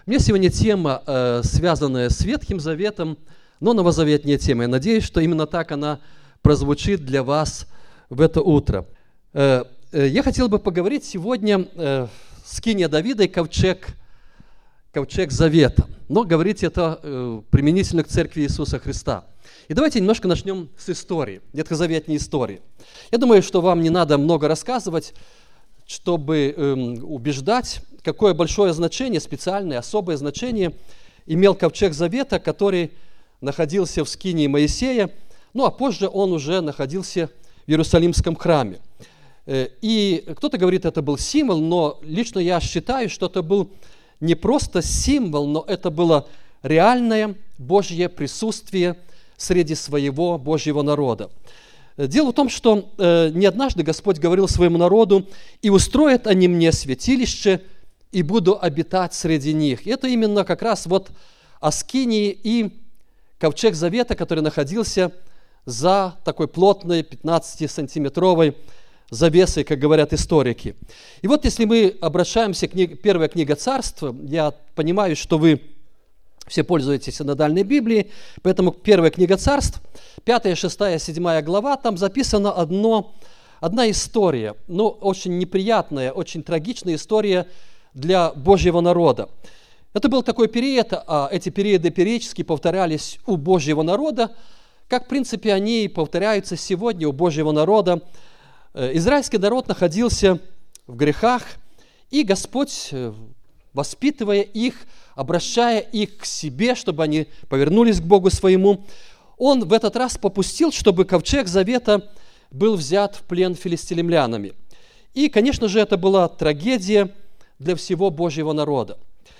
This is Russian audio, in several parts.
У меня сегодня тема, связанная с Ветхим Заветом, но новозаветная тема. Я надеюсь, что именно так она прозвучит для вас в это утро. Я хотел бы поговорить сегодня скиния Давида и ковчег Завета. Но говорить это применительно к церкви Иисуса Христа. И давайте немножко начнем с истории, ветхозаветной истории. Я думаю, что вам не надо много рассказывать, чтобы убеждать, какое большое значение, специальное, особое значение имел ковчег Завета, который находился в скинии Моисея, ну а позже он уже находился в Иерусалимском храме. И кто-то говорит, это был символ, но лично я считаю, что это был не просто символ, но это было реальное Божье присутствие среди своего Божьего народа. Дело в том, что не однажды Господь говорил своему народу: «И устроят они мне святилище, и буду обитать среди них». И это именно как раз вот о скинии и ковчег Завета, который находился за такой плотной 15-сантиметровой завесой, как говорят историки. И вот если мы обращаемся к первая книга Царств, я понимаю, что вы все пользуетесь синодальной Библией, поэтому первая книга Царств, 5, 6, 7 глава, там записана одна история, но очень неприятная, очень трагичная история для Божьего народа. Это был такой период, а эти периоды периодически повторялись у Божьего народа, как в принципе они и повторяются сегодня у Божьего народа. Израильский народ находился в грехах, и Господь, воспитывая их, обращая их к себе, чтобы они повернулись к Богу своему, Он в этот раз попустил, чтобы ковчег Завета был взят в плен филистимлянами. И, конечно же, это была трагедия для всего Божьего народа.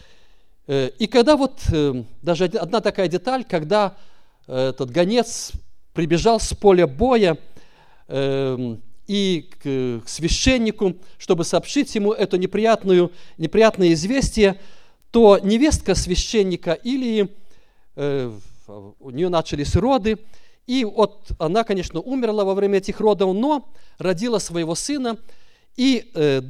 И когда вот даже одна такая деталь, когда этот гонец прибежал с поля боя и к священнику, чтобы сообщить ему это неприятное известие, то невестка священника или у нее начались роды, и вот она, конечно, умерла во время этих родов, но родила своего сына и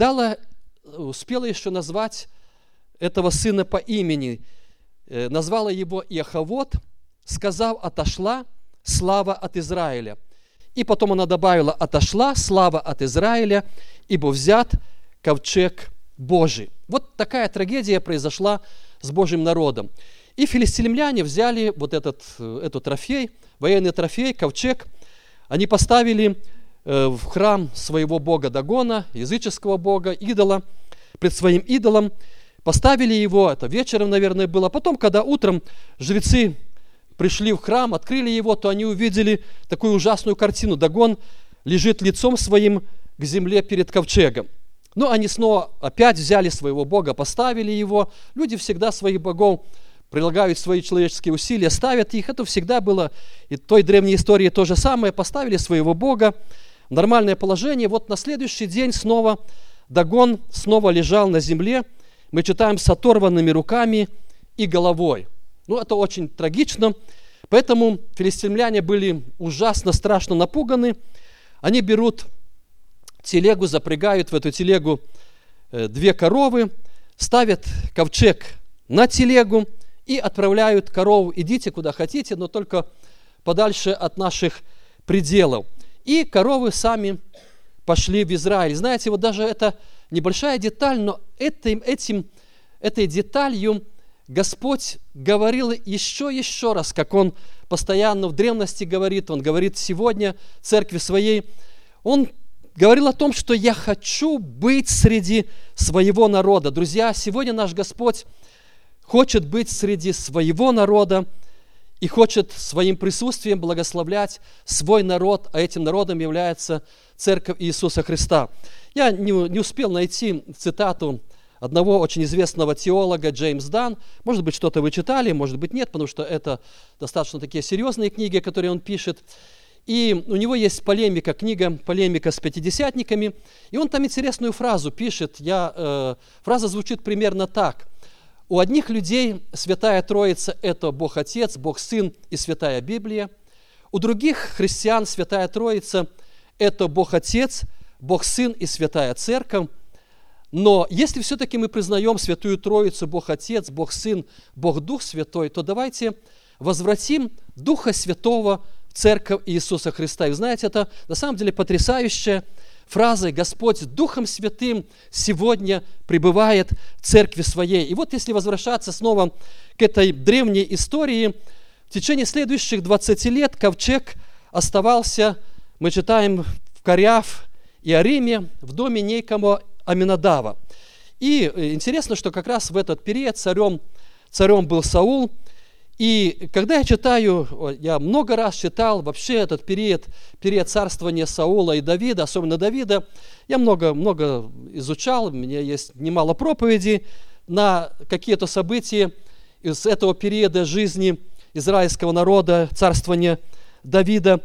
успела еще назвать этого сына по имени, назвала его Иохавод, сказав: «Отошла слава от Израиля». И потом она добавила: «Отошла слава от Израиля, ибо взят ковчег Божий». Вот такая трагедия произошла с Божьим народом. И филистимляне взяли вот этот трофей, военный трофей, ковчег, они поставили в храм своего бога Дагона, языческого бога, идола, пред своим идолом, поставили его, это вечером, наверное, было. Потом, когда утром жрецы пришли в храм, открыли его, то они увидели такую ужасную картину. Дагон лежит лицом своим к земле перед ковчегом. Но они снова опять взяли своего бога, поставили его. Люди всегда своих богов прилагают свои человеческие усилия, ставят их. Это всегда было, и в той древней истории то же самое. Поставили своего бога в нормальное положение. Вот на следующий день снова Дагон снова лежал на земле. Мы читаем: с оторванными руками и головой. Ну, это очень трагично. Поэтому филистимляне были ужасно, страшно напуганы. Они берут телегу, запрягают в эту телегу 2 коровы, ставят ковчег на телегу и отправляют корову: идите куда хотите, но только подальше от наших пределов. И коровы сами пошли в Израиль. Знаете, вот даже это небольшая деталь, но этой деталью Господь говорил еще раз, как Он постоянно в древности говорит, Он говорит сегодня церкви своей. Он говорил о том, что я хочу быть среди своего народа. Друзья, сегодня наш Господь хочет быть среди своего народа и хочет своим присутствием благословлять свой народ, а этим народом является Церковь Иисуса Христа. Я не успел найти цитату одного очень известного теолога, Джеймс Данн. Может быть, что-то вы читали, может быть, нет, потому что это достаточно такие серьезные книги, которые он пишет. И у него есть книга «Полемика с пятидесятниками», и он там интересную фразу пишет. Фраза звучит примерно так: «У одних людей Святая Троица – это Бог Отец, Бог Сын и Святая Библия. У других христиан Святая Троица – это Бог Отец, Бог Сын и Святая Церковь. Но если все-таки мы признаем Святую Троицу, Бог Отец, Бог Сын, Бог Дух Святой, то давайте возвратим Духа Святого в Церковь Иисуса Христа. И знаете, это на самом деле потрясающая фраза: «Господь Духом Святым сегодня пребывает в Церкви Своей». И вот если возвращаться снова к этой древней истории, в течение следующих 20 лет ковчег оставался, мы читаем, в Кариаф и Ариме, в доме некого Аминадава. И интересно, что как раз в этот период царем был Саул. И когда я читаю, я много раз читал вообще этот период царствования Саула и Давида, особенно Давида, я много изучал, у меня есть немало проповедей на какие-то события из этого периода жизни израильского народа, царствования Давида.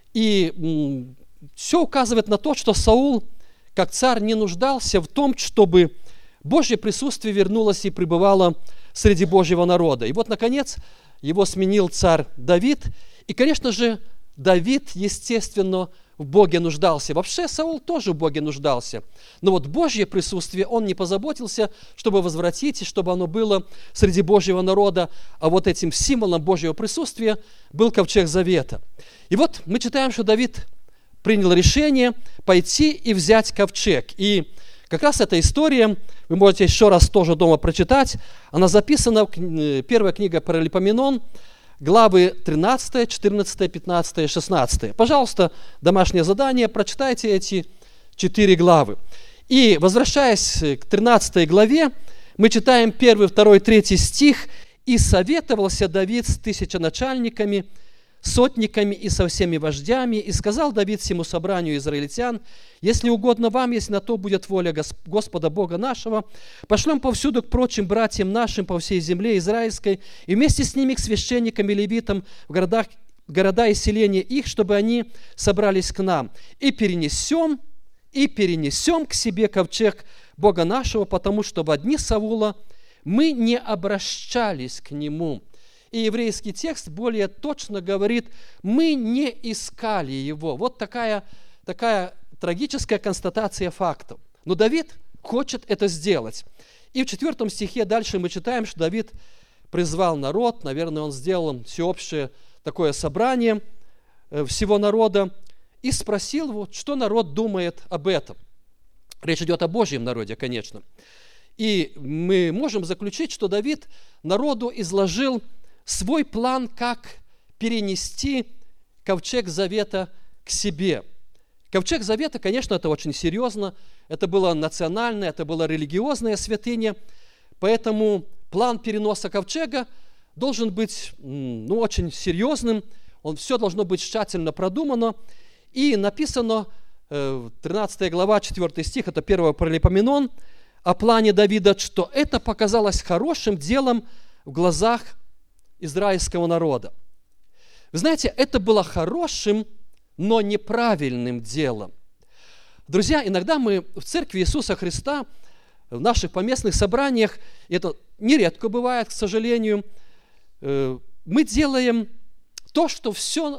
И все указывает на то, что Саул, как царь, не нуждался в том, чтобы Божье присутствие вернулось и пребывало среди Божьего народа. И вот, наконец, его сменил царь Давид. И, конечно же, Давид, естественно, в Боге нуждался. Вообще, Саул тоже в Боге нуждался. Но вот Божье присутствие он не позаботился, чтобы возвратить, и чтобы оно было среди Божьего народа. А вот этим символом Божьего присутствия был ковчег Завета. И вот мы читаем, что Давид принял решение пойти и взять ковчег. И как раз эта история, вы можете еще раз тоже дома прочитать, она записана в первой книге Паралипоменон, главы 13, 14, 15, 16. Пожалуйста, домашнее задание, прочитайте эти 4 главы. И возвращаясь к 13 главе, мы читаем 1, 2, 3 стих. «И советовался Давид с тысяченачальниками, сотниками и со всеми вождями, и сказал Давид всему собранию израильтян: если угодно вам, если на то будет воля Господа Бога нашего, пошлем повсюду к прочим братьям нашим по всей земле израильской, и вместе с ними к священникам и левитам в города и селения их, чтобы они собрались к нам, и перенесем к себе ковчег Бога нашего, потому что в дни Саула мы не обращались к нему». И еврейский текст более точно говорит: мы не искали его. Вот такая трагическая констатация фактов. Но Давид хочет это сделать. И в 4 стихе дальше мы читаем, что Давид призвал народ, наверное, он сделал всеобщее такое собрание всего народа, и спросил его, что народ думает об этом. Речь идет о Божьем народе, конечно. И мы можем заключить, что Давид народу изложил свой план, как перенести ковчег Завета к себе. Ковчег Завета, конечно, это очень серьезно, это было национальное, это была религиозная святыня, поэтому план переноса ковчега должен быть очень серьезным, все должно быть тщательно продумано, и написано 13 глава, 4 стих, это 1 Паралипоменон, о плане Давида, что это показалось хорошим делом в глазах израильского народа. Вы знаете, это было хорошим, но неправильным делом. Друзья, иногда мы в Церкви Иисуса Христа, в наших поместных собраниях, это нередко бывает, к сожалению, мы делаем то, что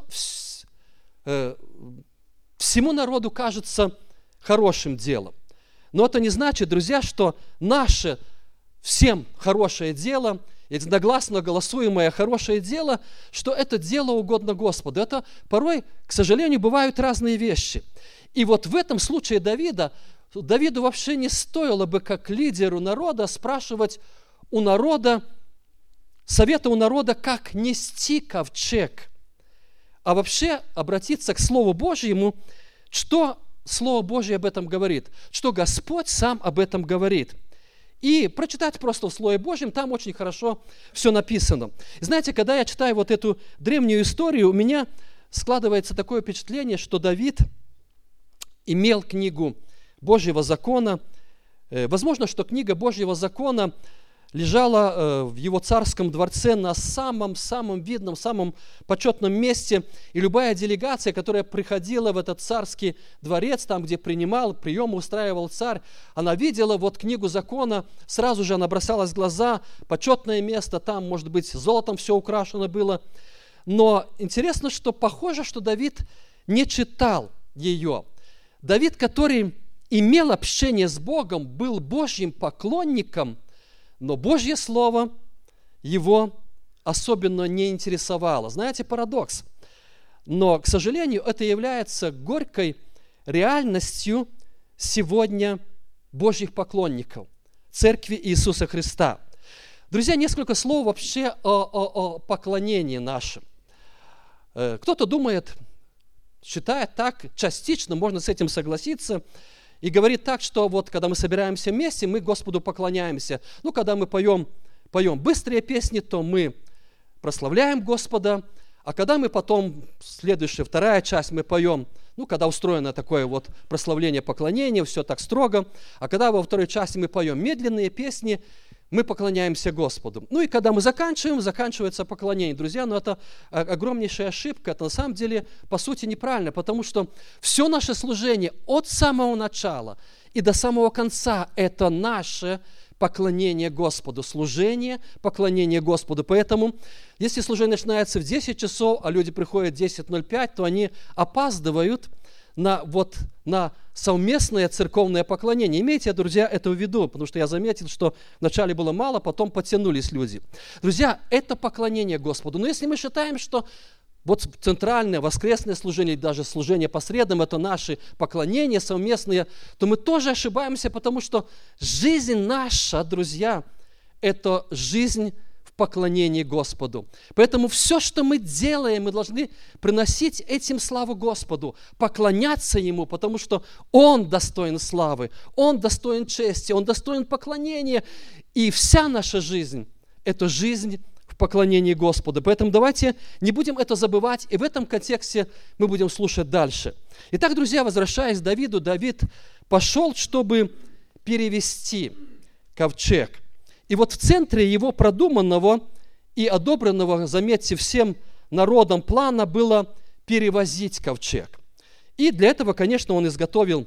всему народу кажется хорошим делом. Но это не значит, друзья, что наше всем хорошее дело, единогласно голосуемое хорошее дело, что это дело угодно Господу. Это порой, к сожалению, бывают разные вещи. И вот в этом случае Давиду вообще не стоило бы, как лидеру народа, спрашивать у народа, совета у народа, как нести ковчег, а вообще обратиться к Слову Божьему, что Слово Божье об этом говорит, что Господь сам об этом говорит. И прочитать просто в Слове Божьем, там очень хорошо все написано. Знаете, когда я читаю вот эту древнюю историю, у меня складывается такое впечатление, что Давид имел книгу Божьего закона. Возможно, что книга Божьего закона лежала в его царском дворце на самом видном, самом почетном месте. И любая делегация, которая приходила в этот царский дворец, там, где приемы устраивал царь, она видела вот книгу закона, сразу же она бросалась в глаза, почетное место, там, может быть, золотом все украшено было. Но интересно, что похоже, что Давид не читал ее. Давид, который имел общение с Богом, был Божьим поклонником, но Божье Слово его особенно не интересовало. Знаете, парадокс. Но, к сожалению, это является горькой реальностью сегодня Божьих поклонников, Церкви Иисуса Христа. Друзья, несколько слов вообще о поклонении нашем. Кто-то думает, считает так, частично можно с этим согласиться, и говорит так, что вот когда мы собираемся вместе, мы Господу поклоняемся. Ну, когда мы поем быстрые песни, то мы прославляем Господа, а когда мы потом, следующая, вторая часть, мы поем, ну, когда устроено такое вот прославление, поклонение, все так строго, а когда во второй части мы поем медленные песни, мы поклоняемся Господу. Ну и когда мы заканчивается поклонение. Друзья, но это огромнейшая ошибка. Это на самом деле, по сути, неправильно, потому что все наше служение от самого начала и до самого конца – это наше поклонение Господу, служение, поклонение Господу. Поэтому, если служение начинается в 10 часов, а люди приходят в 10:05, то они опаздывают на совместное церковное поклонение. Имейте, друзья, это в виду, потому что я заметил, что вначале было мало, потом подтянулись люди. Друзья, это поклонение Господу. Но если мы считаем, что вот центральное воскресное служение, или даже служение по средам, это наши поклонения совместные, то мы тоже ошибаемся, потому что жизнь наша, друзья, это жизнь в поклонении Господу. Поэтому все, что мы делаем, мы должны приносить этим славу Господу, поклоняться Ему, потому что Он достоин славы, Он достоин чести, Он достоин поклонения. И вся наша жизнь – это жизнь в поклонении Господу. Поэтому давайте не будем это забывать, и в этом контексте мы будем слушать дальше. Итак, друзья, возвращаясь к Давиду, Давид пошел, чтобы перевести ковчег. И вот в центре его продуманного и одобренного, заметьте, всем народом плана было перевозить ковчег. И для этого, конечно, он изготовил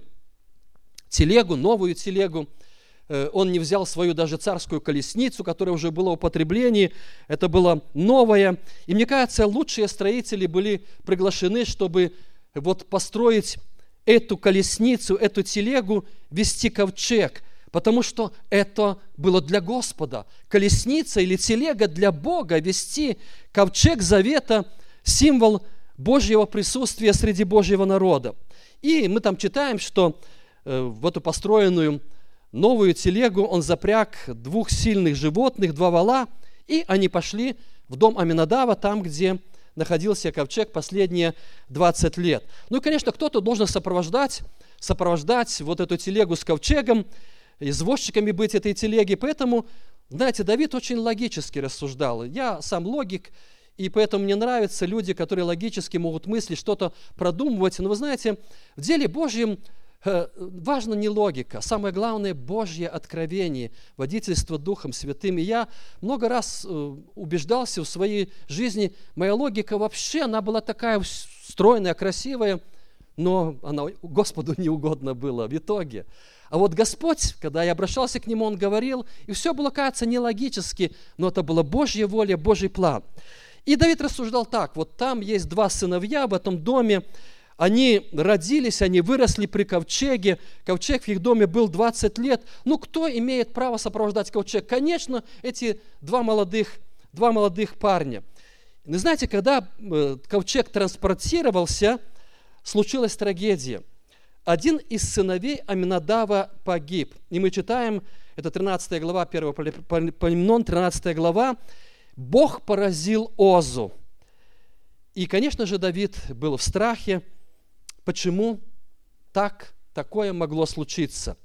телегу, новую телегу. Он не взял свою даже царскую колесницу, которая уже была в употреблении. Это было новое. И мне кажется, лучшие строители были приглашены, чтобы вот построить эту колесницу, эту телегу, вести ковчег. Потому что это было для Господа. Колесница или телега для Бога, вести ковчег завета, символ Божьего присутствия среди Божьего народа. И мы там читаем, что в эту построенную новую телегу он запряг 2 сильных животных, 2 вола, и они пошли в дом Аминадава, там, где находился ковчег последние 20 лет. Ну и, конечно, кто-то должен сопровождать вот эту телегу с ковчегом, извозчиками быть этой телеги. Поэтому, знаете, Давид очень логически рассуждал. Я сам логик, и поэтому мне нравятся люди, которые логически могут мыслить, что-то продумывать. Но вы знаете, в деле Божьем важна не логика. Самое главное – Божье откровение, водительство Духом Святым. И я много раз убеждался в своей жизни, моя логика вообще, она была такая стройная, красивая, но она Господу не угодно было в итоге. А вот Господь, когда я обращался к Нему, Он говорил, и все было, кажется, нелогически, но это была Божья воля, Божий план. И Давид рассуждал так, вот там есть 2 сыновья в этом доме, они родились, они выросли при ковчеге, ковчег в их доме был 20 лет. Ну, кто имеет право сопровождать ковчег? Конечно, эти 2 молодых парня. Вы знаете, когда ковчег транспортировался, случилась трагедия. Один из сыновей Аминадава погиб. И мы читаем, это 13 глава, 1 Паралипоменон, 13 глава, Бог поразил Озу. И, конечно же, Давид был в страхе. Почему такое могло случиться?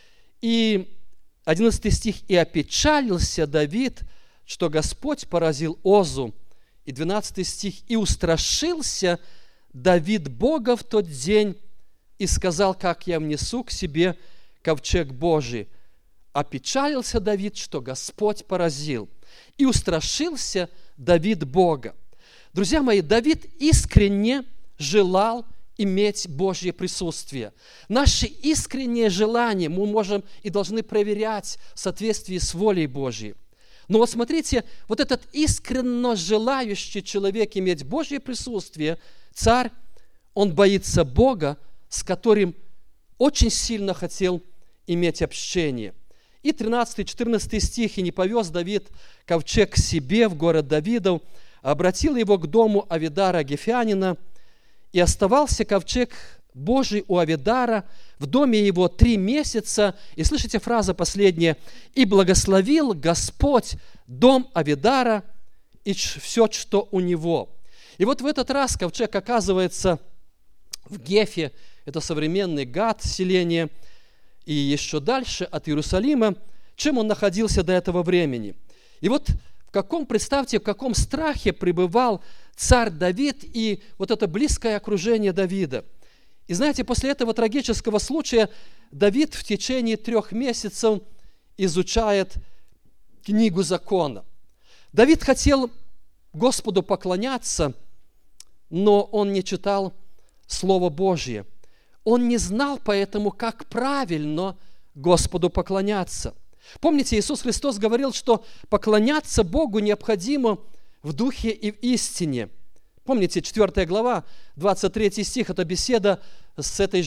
И 11 стих. «И опечалился Давид, что Господь поразил Озу». И 12 стих. «И устрашился Давид Бога в тот день, и сказал, как я внесу к себе ковчег Божий. Опечалился Давид, что Господь поразил. И устрашился Давид Бога». Друзья мои, Давид искренне желал иметь Божье присутствие. Наши искренние желания мы можем и должны проверять в соответствии с волей Божьей. Но вот смотрите, вот этот искренне желающий человек иметь Божье присутствие, царь, он боится Бога, с которым очень сильно хотел иметь общение. И 13-14 стих: «И не повез Давид ковчег к себе в город Давидов, а обратил его к дому Авидара Гефянина, и оставался ковчег Божий у Авидара в доме его 3 месяца». И слышите, фраза последняя: «И благословил Господь дом Авидара и все, что у него». И вот в этот раз ковчег оказывается в Гефе, это современный Гат, селение, и еще дальше от Иерусалима, чем он находился до этого времени. И вот представьте, в каком страхе пребывал царь Давид и вот это близкое окружение Давида. И знаете, после этого трагического случая Давид в течение 3 месяцев изучает книгу закона. Давид хотел Господу поклоняться, но он не читал Слово Божье. Он не знал поэтому, как правильно Господу поклоняться. Помните, Иисус Христос говорил, что поклоняться Богу необходимо в духе и в истине. Помните, 4 глава, 23 стих, это беседа с этой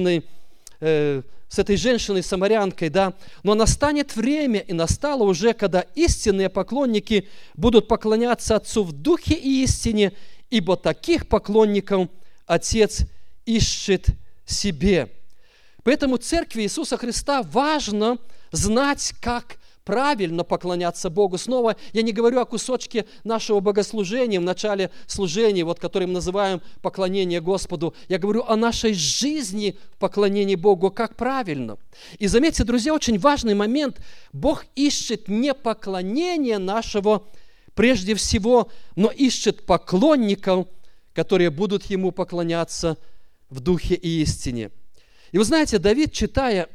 женщиной-самарянкой, да. «Но настанет время, и настало уже, когда истинные поклонники будут поклоняться Отцу в духе и истине, ибо таких поклонников Отец ищет себе». Поэтому Церкви Иисуса Христа важно знать, как правильно поклоняться Богу. Снова я не говорю о кусочке нашего богослужения в начале служения, который мы называем поклонение Господу. Я говорю о нашей жизни в поклонении Богу, как правильно. И заметьте, друзья, очень важный момент. Бог ищет не поклонение нашего прежде всего, но ищет поклонников, которые будут Ему поклоняться в духе и истине. И вы знаете, Давид, читая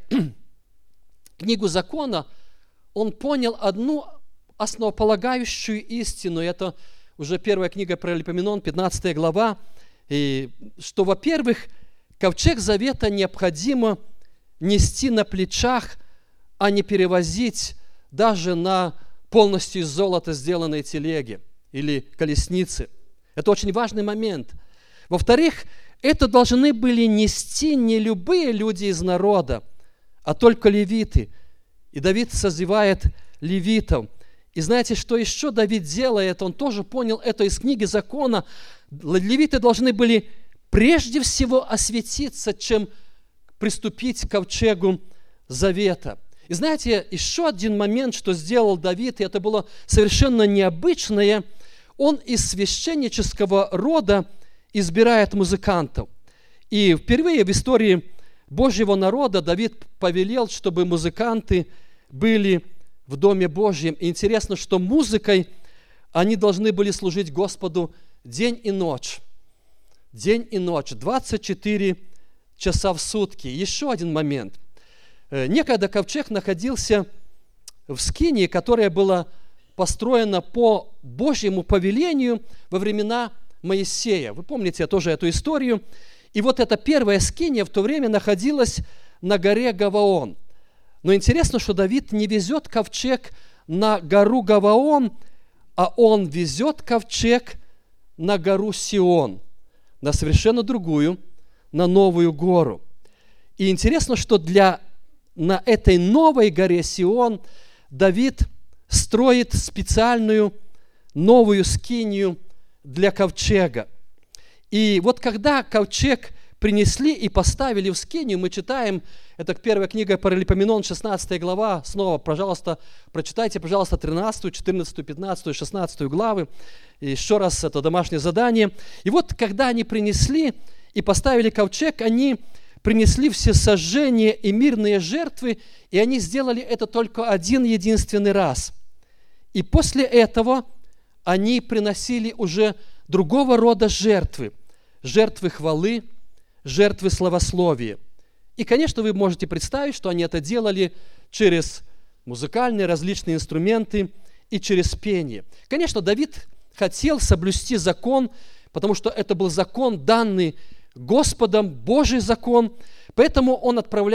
книгу закона, он понял одну основополагающую истину. Это уже 1 книга Паралипоменон, 15 глава. И что, во-первых, ковчег завета необходимо нести на плечах, а не перевозить даже на полностью из золота сделанной телеге или колеснице. Это очень важный момент. Во-вторых, это должны были нести не любые люди из народа, а только левиты. И Давид созывает левитов. И знаете, что еще Давид делает? Он тоже понял это из книги закона. Левиты должны были прежде всего осветиться, чем приступить к ковчегу завета. И знаете, еще один момент, что сделал Давид, и это было совершенно необычное, он из священнического рода избирает музыкантов. И впервые в истории Божьего народа Давид повелел, чтобы музыканты были в Доме Божьем. И интересно, что музыкой они должны были служить Господу день и ночь. День и ночь, 24 часа в сутки. Еще один момент. Некогда ковчег находился в скинии, которая была построена по Божьему повелению во времена Моисея. Вы помните тоже эту историю. И вот эта первая скиния в то время находилась на горе Гаваон. Но интересно, что Давид не везет ковчег на гору Гаваон, а он везет ковчег на гору Сион, на совершенно другую, на новую гору. И интересно, что на этой новой горе Сион Давид строит специальную новую скинию для ковчега. И вот когда ковчег принесли и поставили в скинию, мы читаем, это первая книга Паралипоменон, 16 глава, снова, пожалуйста, прочитайте, пожалуйста, 13, 14, 15, 16 главы, и еще раз, это домашнее задание. И вот когда они принесли и поставили ковчег, они принесли все сожжения и мирные жертвы, и они сделали это только один единственный раз. И после этого они приносили уже другого рода жертвы хвалы, жертвы славословия. И, конечно, вы можете представить, что они это делали через музыкальные различные инструменты и через пение. Конечно, Давид хотел соблюсти закон, потому что это был закон, данный Господом, Божий закон. Поэтому он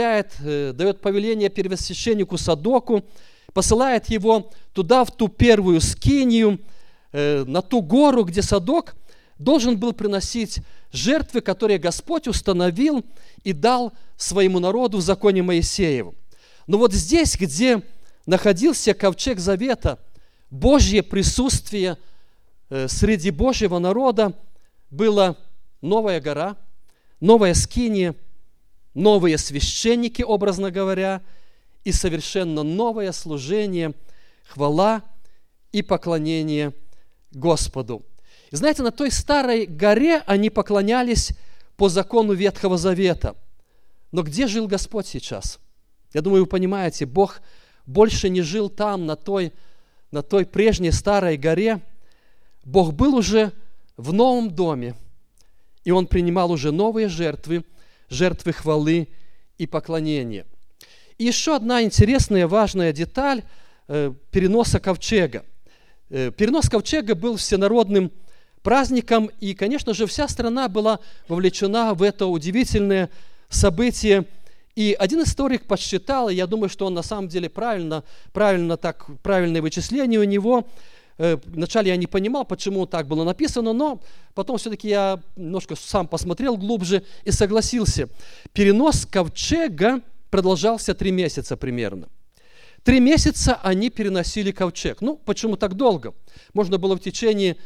дает повеление первосвященнику Садоку, посылает его туда, в ту первую скинию, на ту гору, где Садок должен был приносить жертвы, которые Господь установил и дал своему народу в законе Моисееву. Но вот здесь, где находился ковчег завета, Божье присутствие среди Божьего народа, была новая гора, новая скиния, новые священники, образно говоря, и совершенно новое служение, хвала и поклонение Господу. И знаете, на той старой горе они поклонялись по закону Ветхого Завета. Но где жил Господь сейчас? Я думаю, вы понимаете, Бог больше не жил там, на той прежней старой горе. Бог был уже в новом доме, и Он принимал уже новые жертвы хвалы и поклонения. И еще одна интересная, важная деталь переноса ковчега. Перенос ковчега был всенародным праздником, и, конечно же, вся страна была вовлечена в это удивительное событие. И один историк подсчитал, и я думаю, что он на самом деле правильное вычисление у него. Вначале я не понимал, почему так было написано, но потом все-таки я немножко сам посмотрел глубже и согласился. Перенос ковчега продолжался 3 месяца примерно. 3 месяца они переносили ковчег. Ну, почему так долго? Можно было в течение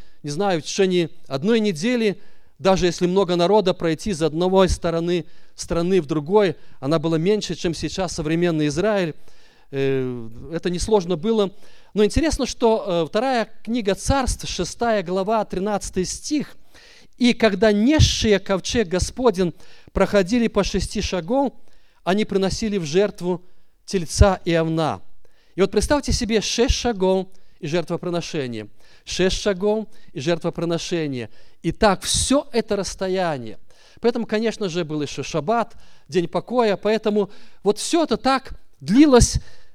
одной недели, даже если много народа, пройти из одной страны в другой. Она была меньше, чем сейчас современный Израиль. Это несложно было. Но интересно, что 2 книга Царств, 6 глава, 13 стих. «И когда несшие ковчег Господень проходили по 6 шагов, они приносили в жертву тельца и овна». И вот представьте себе 6 шагов и жертвоприношение, 6 шагов и жертвоприношение. И так все это расстояние. Поэтому, конечно же, был еще шаббат, день покоя. Поэтому вот все это так длилось,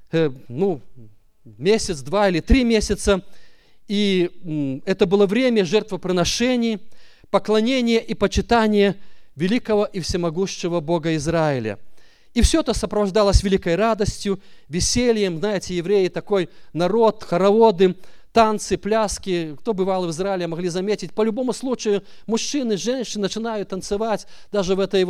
месяц, 2 или 3 месяца. И это было время жертвоприношений, поклонения и почитания великого и всемогущего Бога Израиля. И все это сопровождалось великой радостью, весельем. Знаете, евреи такой народ, хороводы, танцы, пляски. Кто бывал в Израиле, могли заметить. По любому случаю мужчины, женщины начинают танцевать. Даже в этой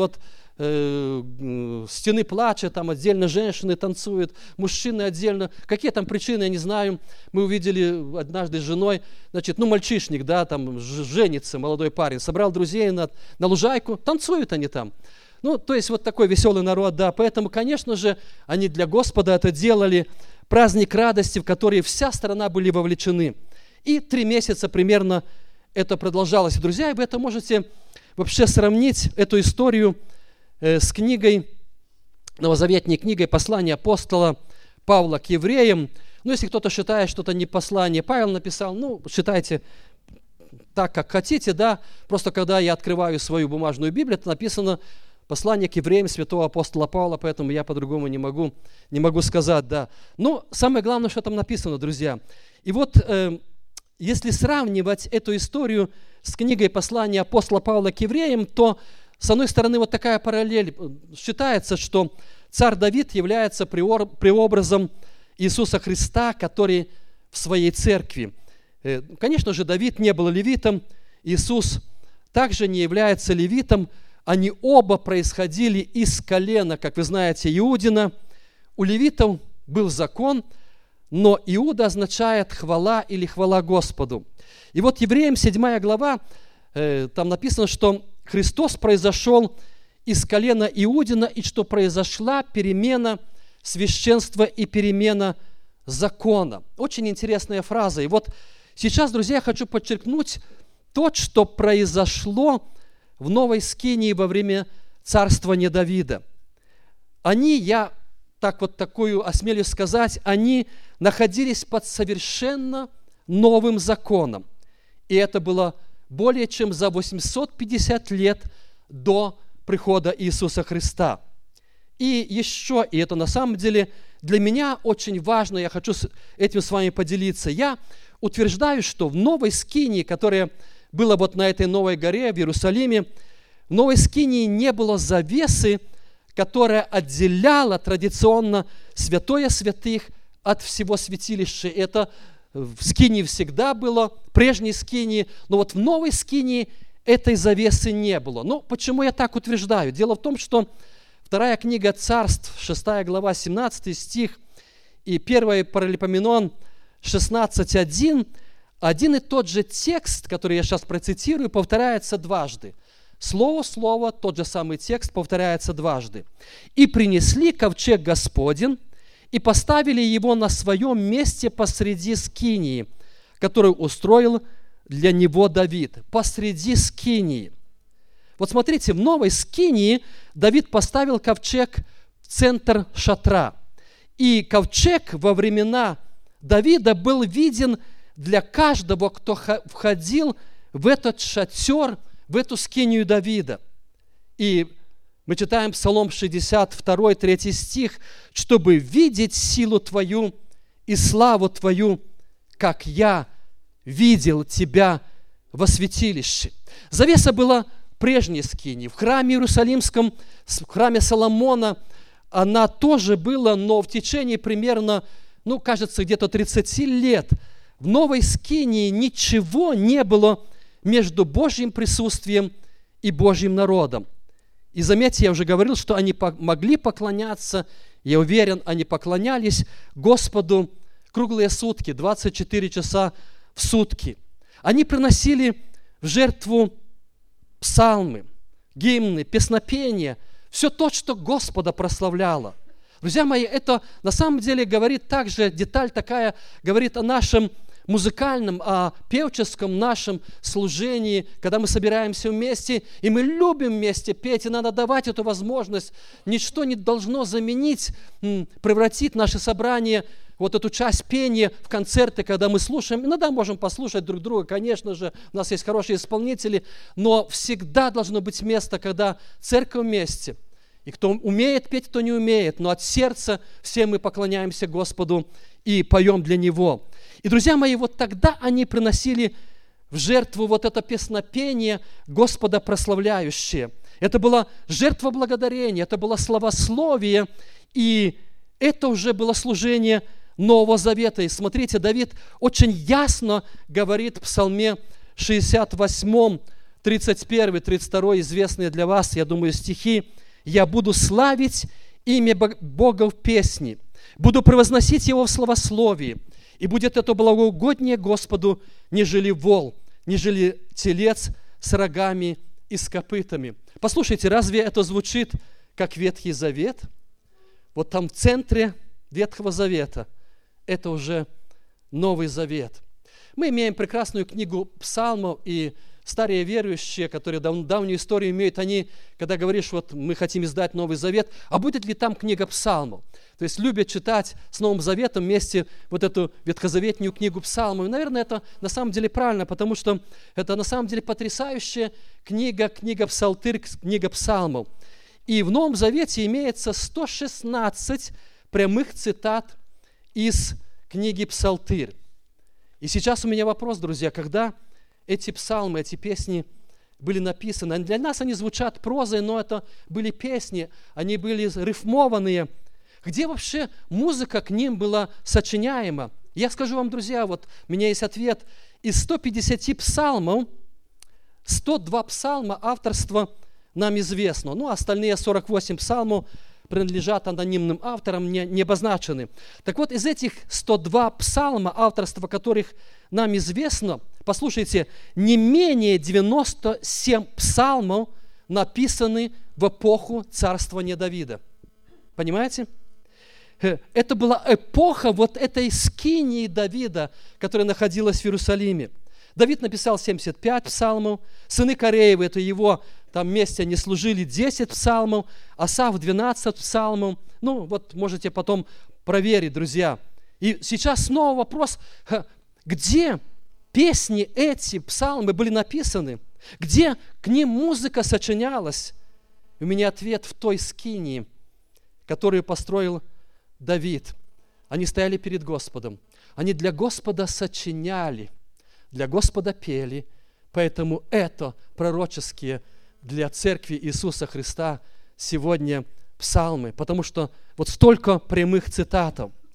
стены плача, там отдельно женщины танцуют, мужчины отдельно. Какие там причины, я не знаю. Мы увидели однажды с женой, мальчишник, там женится, молодой парень, собрал друзей на лужайку, танцуют они там. То есть вот такой веселый народ, да. Поэтому, конечно же, они для Господа это делали. Праздник радости, в который вся страна были вовлечены. И 3 месяца примерно это продолжалось. Друзья, вы это можете вообще сравнить, эту историю, с книгой, новозаветной книгой «Послание апостола Павла к евреям». Если кто-то считает, что это не послание Павел написал, считайте так, как хотите, да. Просто когда я открываю свою бумажную Библию, это написано «Послание к евреям святого апостола Павла», поэтому я по-другому не могу сказать, да. Но самое главное, что там написано, друзья. И вот, если сравнивать эту историю с книгой «Послание апостола Павла к евреям», то, с одной стороны, вот такая параллель. Считается, что царь Давид является преобразом Иисуса Христа, который в своей церкви. Конечно же, Давид не был левитом, Иисус также не является левитом. Они оба происходили из колена, как вы знаете, Иудина. У левитов был закон, но Иуда означает хвала или хвала Господу. И вот Евреям 7 глава, там написано, что Христос произошел из колена Иудина, и что произошла перемена священства и перемена закона. Очень интересная фраза. И вот сейчас, друзья, я хочу подчеркнуть то, что произошло в Новой Скинии во время царствования Давида. Осмелюсь сказать, они находились под совершенно новым законом. И это было более чем за 850 лет до прихода Иисуса Христа. И это на самом деле для меня очень важно, я хочу этим с вами поделиться. Я утверждаю, что в Новой Скинии, которая была на этой новой горе в Иерусалиме, в Новой Скинии не было завесы, которая отделяла традиционно святое святых от всего святилища. Это в скинии всегда было, прежней скинии, но вот в новой скинии этой завесы не было. Ну, почему я так утверждаю? Дело в том, что вторая книга Царств, 6 глава, 17 стих, и 1 Паралипоменон 16:1, один и тот же текст, который я сейчас процитирую, повторяется дважды. Слово в слово тот же самый текст повторяется дважды. «И принесли ковчег Господень, и поставили его на своем месте посреди скинии, которую устроил для него Давид». Посреди скинии. Вот смотрите, в новой скинии Давид поставил ковчег в центр шатра. И ковчег во времена Давида был виден для каждого, кто входил в этот шатер, в эту скинию Давида. И мы читаем Псалом 62, 3 стих, «Чтобы видеть силу Твою и славу Твою, как я видел Тебя во святилище». Завеса была прежней скинии. В храме Иерусалимском, в храме Соломона она тоже была, но в течение примерно, кажется, где-то 30 лет в новой скинии ничего не было между Божьим присутствием и Божьим народом. И заметьте, я уже говорил, что они могли поклоняться, я уверен, они поклонялись Господу круглые сутки, 24 часа в сутки. Они приносили в жертву псалмы, гимны, песнопения, все то, что Господа прославляло. Друзья мои, это на самом деле говорит также, деталь такая, говорит о нашем музыкальном, о певческом нашем служении, когда мы собираемся вместе, и мы любим вместе петь, и надо давать эту возможность. Ничто не должно заменить, превратить наше собрание, вот эту часть пения в концерты, когда мы слушаем. Иногда можем послушать друг друга, конечно же, у нас есть хорошие исполнители, но всегда должно быть место, когда церковь вместе. И кто умеет петь, кто не умеет, но от сердца все мы поклоняемся Господу и поем для Него. И, друзья мои, вот тогда они приносили в жертву вот это песнопение Господа прославляющее. Это была жертва благодарения, это было славословие, и это уже было служение Нового Завета. И смотрите, Давид очень ясно говорит в Псалме 68, 31, 32, известные для вас, я думаю, стихи: «Я буду славить имя Бога в песне, буду превозносить Его в славословии, и будет это благоугоднее Господу, нежели вол, нежели телец с рогами и с копытами». Послушайте, разве это звучит как Ветхий Завет? Вот там в центре Ветхого Завета это уже Новый Завет. Мы имеем прекрасную книгу псалмов, и старые верующие, которые давнюю историю имеют, они, когда говоришь, вот мы хотим издать Новый Завет, а будет ли там книга псалмов? То есть любят читать с Новым Заветом вместе вот эту ветхозаветную книгу псалмов. И, наверное, это на самом деле правильно, потому что это на самом деле потрясающая книга Псалтырь, книга псалмов. И в Новом Завете имеется 116 прямых цитат из книги Псалтырь. И сейчас у меня вопрос, друзья, когда эти псалмы, эти песни были написаны, для нас они звучат прозой, но это были песни, они были рифмованные. Где вообще музыка к ним была сочиняема? Я скажу вам, друзья, вот у меня есть ответ. Из 150 псалмов, 102 псалма авторства нам известно. Ну, остальные 48 псалмов принадлежат анонимным авторам, не обозначены. Так вот, из этих 102 псалма, авторства которых нам известно, послушайте, не менее 97 псалмов написаны в эпоху царствования Давида. Понимаете? Это была эпоха вот этой скинии Давида, которая находилась в Иерусалиме. Давид написал 75 псалмов, сыны Кореевы, это его там вместе они служили, 10 псалмов, Асаф 12 псалмов. Ну, вот можете потом проверить, друзья. И сейчас снова вопрос, где песни эти, псалмы были написаны? Где к ним музыка сочинялась? У меня ответ в той скинии, которую построил Давид. Они стояли перед Господом. Они для Господа сочиняли, для Господа пели. Поэтому это пророческие для церкви Иисуса Христа сегодня псалмы. Потому что вот столько прямых цитатов.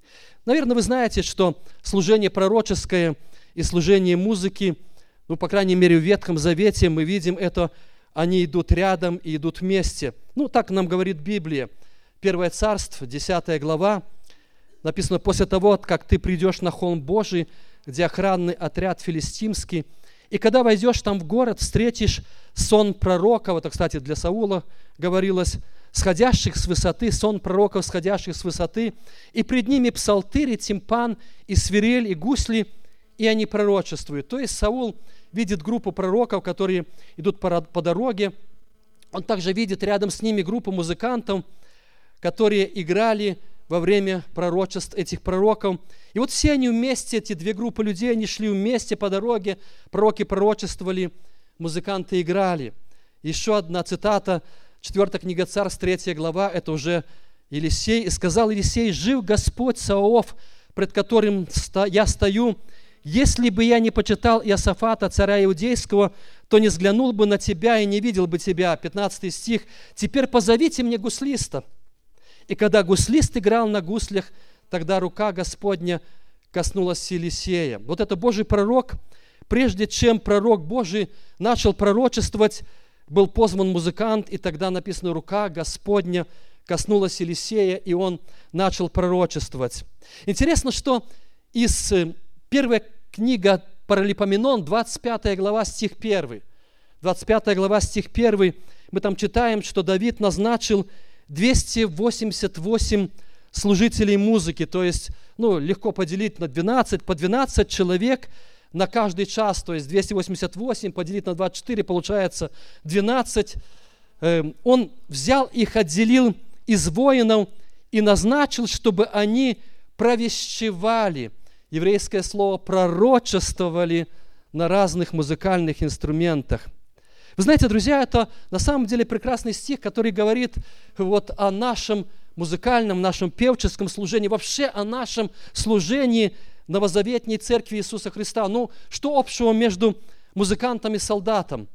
Наверное, вы знаете, что служение пророческое и служение музыки, ну, по крайней мере, в Ветхом Завете мы видим это, они идут рядом и идут вместе. Ну, так нам говорит Библия. 1 Царств, 10 глава, написано: «После того, как ты придешь на холм Божий, где охранный отряд филистимский, и когда войдешь там в город, встретишь сон пророков», это, кстати, для Саула говорилось, «сходящих с высоты, сон пророков, сходящих с высоты, и пред ними псалтырь, и тимпан, и свирель, и гусли, и они пророчествуют». То есть Саул видит группу пророков, которые идут по дороге. Он также видит рядом с ними группу музыкантов, которые играли во время пророчеств этих пророков. И вот все они вместе, эти две группы людей, они шли вместе по дороге, пророки пророчествовали, музыканты играли. Еще одна цитата, 4 книга Царств, 3 глава, это уже Елисей. «И сказал Елисей: жив Господь Саваоф, пред которым я стою, если бы я не почитал Иосафата, царя Иудейского, то не взглянул бы на тебя и не видел бы тебя». 15 стих. «Теперь позовите мне гуслиста». И когда гуслист играл на гуслях, тогда рука Господня коснулась Елисея. Вот это Божий пророк. Прежде чем пророк Божий начал пророчествовать, был позван музыкант, и тогда написано: рука Господня коснулась Елисея, и он начал пророчествовать. Интересно, что из первой книги Паралипоменон, 25 глава, стих 1. 25 глава, стих 1, мы там читаем, что Давид назначил 288 служителей музыки, то есть, легко поделить на 12, по 12 человек на каждый час, то есть 288 поделить на 24, получается 12. Он взял их, отделил из воинов и назначил, чтобы они провещевали, еврейское слово пророчествовали на разных музыкальных инструментах. Вы знаете, друзья, это на самом деле прекрасный стих, который говорит вот о нашем музыкальном, нашем певческом служении, вообще о нашем служении новозаветней церкви Иисуса Христа. Что общего между музыкантом и солдатом?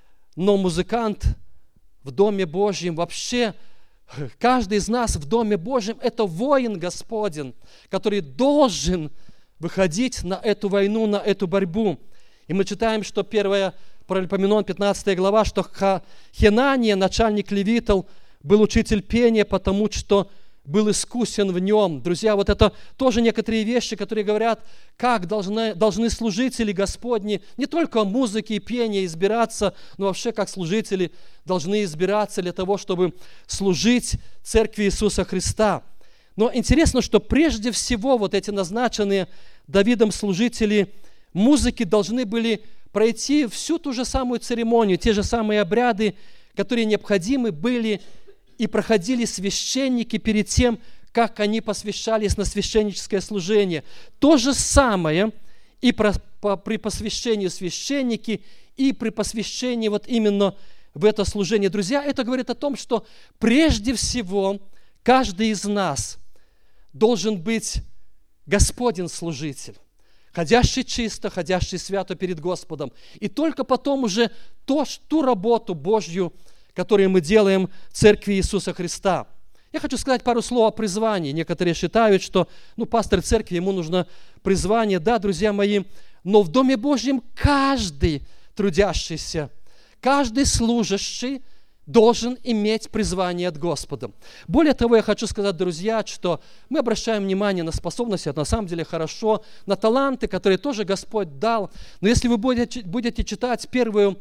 Но музыкант в Доме Божьем, вообще каждый из нас в Доме Божьем – это воин Господень, который должен выходить на эту войну, на эту борьбу. И мы читаем, что 1 Паралипоменон, 15 глава, что Хенания, начальник левитов, был учитель пения, потому что был искусен в нем. Друзья, вот это тоже некоторые вещи, которые говорят, как должны служители Господни не только о музыке и пении избираться, но вообще как служители должны избираться для того, чтобы служить церкви Иисуса Христа. Но интересно, что прежде всего вот эти назначенные Давидом служители музыки должны были пройти всю ту же самую церемонию, те же самые обряды, которые необходимы были и проходили священники перед тем, как они посвящались на священническое служение. То же самое и при посвящении священники, и при посвящении вот именно в это служение. Друзья, это говорит о том, что прежде всего каждый из нас должен быть Господень служитель, ходящий чисто, ходящий свято перед Господом. И только потом уже ту работу Божью, которую мы делаем в Церкви Иисуса Христа. Я хочу сказать пару слов о призвании. Некоторые считают, что пастор церкви, ему нужно призвание. Да, друзья мои, но в Доме Божьем каждый трудящийся, каждый служащий должен иметь призвание от Господа. Более того, я хочу сказать, друзья, что мы обращаем внимание на способности, это на самом деле хорошо, на таланты, которые тоже Господь дал. Но если вы будете читать первое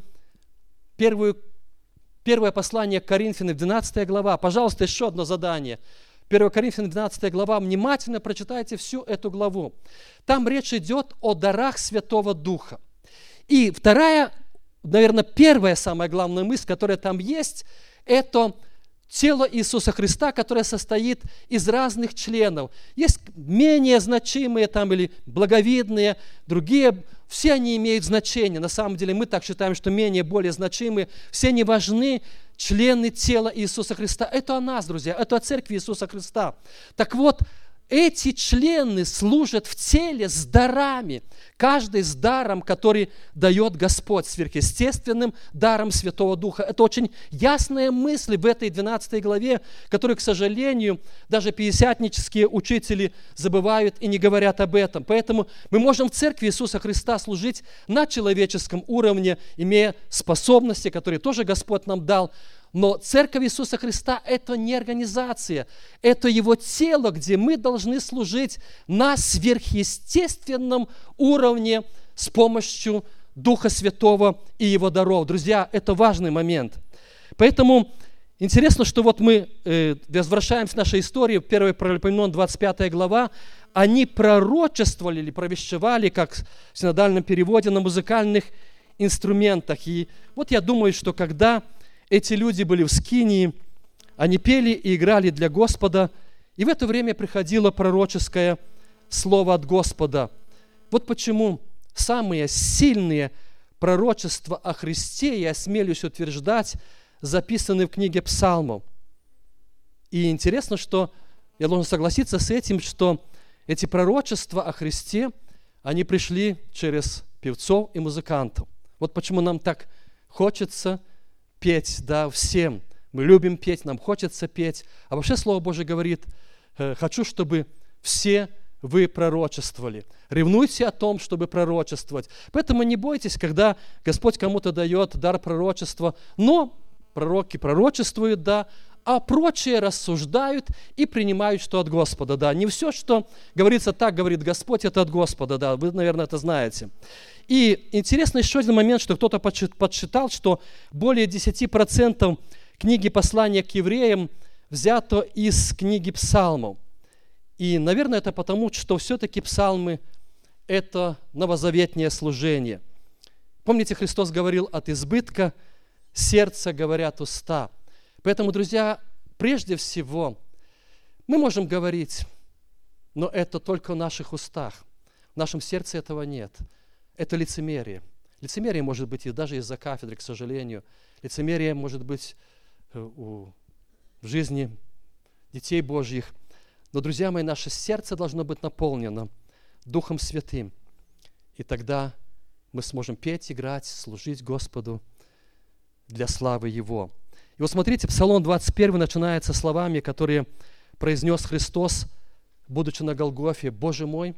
послание к Коринфянам, 12 глава, пожалуйста, еще одно задание. 1 Коринфянам, 12 глава, внимательно прочитайте всю эту главу. Там речь идет о дарах Святого Духа. И вторая, наверное, первая самая главная мысль, которая там есть, это тело Иисуса Христа, которое состоит из разных членов. Есть менее значимые там или благовидные, другие, все они имеют значение. На самом деле мы так считаем, что менее, более значимые, все они важны, члены тела Иисуса Христа. Это о нас, друзья, это о церкви Иисуса Христа. Так вот, эти члены служат в теле с дарами, каждый с даром, который дает Господь, сверхъестественным даром Святого Духа. Это очень ясная мысль в этой 12 главе, которую, к сожалению, даже пятидесятнические учители забывают и не говорят об этом. Поэтому мы можем в Церкви Иисуса Христа служить на человеческом уровне, имея способности, которые тоже Господь нам дал. Но Церковь Иисуса Христа – это не организация, это Его тело, где мы должны служить на сверхъестественном уровне с помощью Духа Святого и Его даров. Друзья, это важный момент. Поэтому интересно, что вот мы возвращаемся к нашей истории, 1 Паралипоменон, 25 глава, они пророчествовали или провещевали, как в синодальном переводе, на музыкальных инструментах. И вот я думаю, что когда эти люди были в Скинии, они пели и играли для Господа, и в это время приходило пророческое слово от Господа. Вот почему самые сильные пророчества о Христе, я осмелюсь утверждать, записаны в книге Псалмов. И интересно, что я должен согласиться с этим, что эти пророчества о Христе, они пришли через певцов и музыкантов. Вот почему нам так хочется петь, да, всем. Мы любим петь, нам хочется петь. А вообще Слово Божие говорит: хочу, чтобы все вы пророчествовали. Ревнуйте о том, чтобы пророчествовать. Поэтому не бойтесь, когда Господь кому-то дает дар пророчества, но пророки пророчествуют, да, а прочие рассуждают и принимают, что от Господа, да. Не все, что говорится так, говорит Господь, это от Господа, да. Вы, наверное, это знаете. И интересно еще один момент, что кто-то подсчитал, что более 10% книги послания к евреям взято из книги Псалмов. И, наверное, это потому, что все-таки псалмы – это новозаветнее служение. Помните, Христос говорил: от избытка сердца говорят уста. Поэтому, друзья, прежде всего, мы можем говорить, но это только в наших устах. В нашем сердце этого нет. Это лицемерие. Лицемерие может быть и даже из-за кафедры, к сожалению. Лицемерие может быть в жизни детей Божьих. Но, друзья мои, наше сердце должно быть наполнено Духом Святым. И тогда мы сможем петь, играть, служить Господу для славы Его. И вот смотрите, Псалом 21 начинается словами, которые произнес Христос, будучи на Голгофе: Боже мой,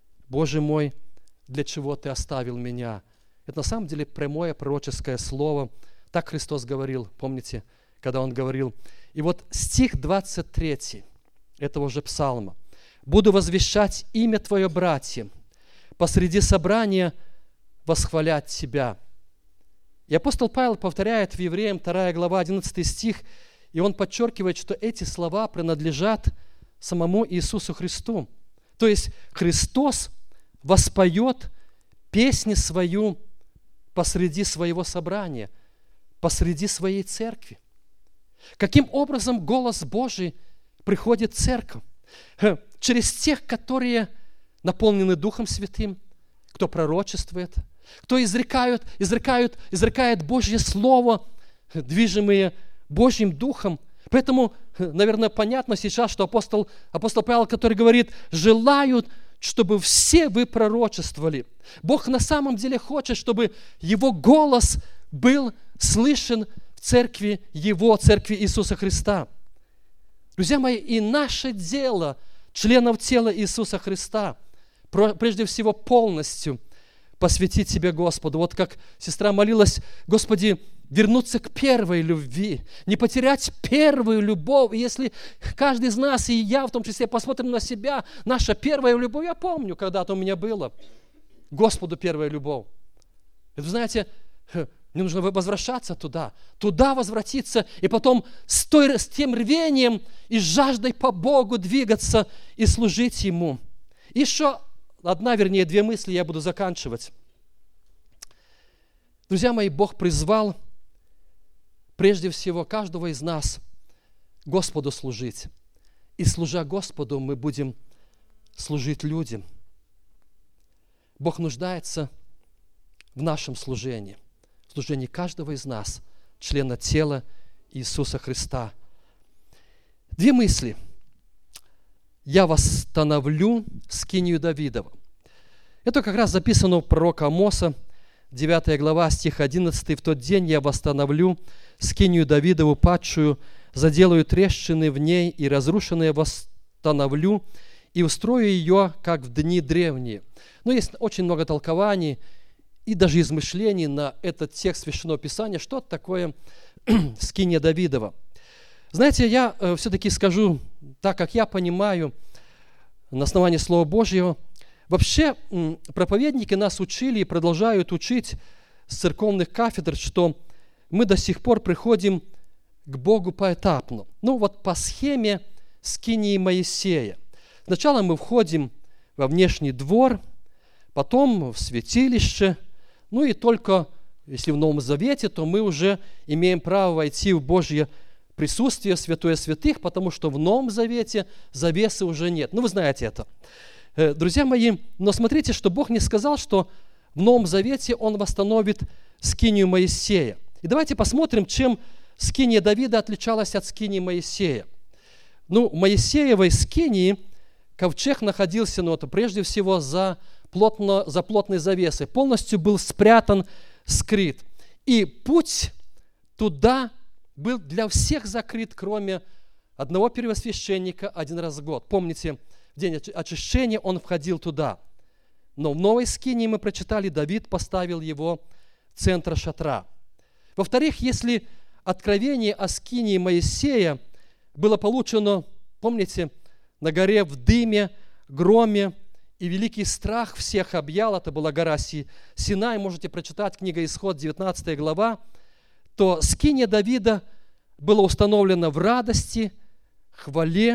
для чего Ты оставил меня?» Это на самом деле прямое пророческое слово. Так Христос говорил, помните, когда Он говорил. И вот стих 23 этого же псалма: «Буду возвещать имя Твое братьям, посреди собрания восхвалять Тебя». И апостол Павел повторяет в Евреям 2 глава 11 стих, и он подчеркивает, что эти слова принадлежат самому Иисусу Христу. То есть Христос воспоет песнь свою посреди своего собрания, посреди своей церкви. Каким образом голос Божий приходит в церковь? Через тех, которые наполнены Духом Святым, кто пророчествует, кто изрекает Божье Слово, движимые Божьим Духом. Поэтому, наверное, понятно сейчас, что апостол Павел, который говорит: желают, чтобы все вы пророчествовали. Бог на самом деле хочет, чтобы Его голос был слышен в церкви Его, церкви Иисуса Христа. Друзья мои, и наше дело, членов тела Иисуса Христа, прежде всего полностью посвятить себя Господу. Вот как сестра молилась: Господи, вернуться к первой любви, не потерять первую любовь. И если каждый из нас, и я в том числе, посмотрим на себя, наша первая любовь, я помню, когда-то у меня было, Господу первая любовь. И вы знаете, мне нужно возвращаться туда возвратиться, и потом с тем рвением и жаждой по Богу двигаться и служить Ему. Еще две мысли, я буду заканчивать. Друзья мои, Бог призвал прежде всего каждого из нас Господу служить. И служа Господу, мы будем служить людям. Бог нуждается в нашем служении, в служении каждого из нас, члена тела Иисуса Христа. Две мысли. я восстановлю скинию Давидова. Это как раз записано у пророка Амоса, 9 глава, стих 11. «В тот день я восстановлю скинию Давидову падшую, заделаю трещины в ней и разрушенные восстановлю, и устрою ее, как в дни древние». Но есть очень много толкований и даже измышлений на этот текст Священного Писания, что такое скиния Давидова. Знаете, я все-таки скажу, так как я понимаю, на основании Слова Божьего, вообще проповедники нас учили и продолжают учить с церковных кафедр, что мы до сих пор приходим к Богу поэтапно. Ну вот по схеме скинии Моисея. Сначала мы входим во внешний двор, потом в святилище, ну и только, если в Новом Завете, то мы уже имеем право войти в Божье присутствие, святое святых, потому что в Новом Завете завесы уже нет. Ну, вы знаете это. Друзья мои, но смотрите, что Бог не сказал, что в Новом Завете Он восстановит скинию Моисея. И давайте посмотрим, чем скиния Давида отличалась от скинии Моисея. Ну, в Моисеевой скинии ковчег находился, ну, это прежде всего за плотной завесой, полностью был спрятан, скрыт. И путь туда был для всех закрыт, кроме одного первосвященника один раз в год. Помните, в день очищения он входил туда. Но в новой скинии мы прочитали, Давид поставил его в центр шатра. Во-вторых, если откровение о скинии Моисея было получено, помните, на горе в дыме, громе, и великий страх всех объял, это была гора Синай, можете прочитать книга Исход, 19 глава, то скиния Давида была установлена в радости, хвале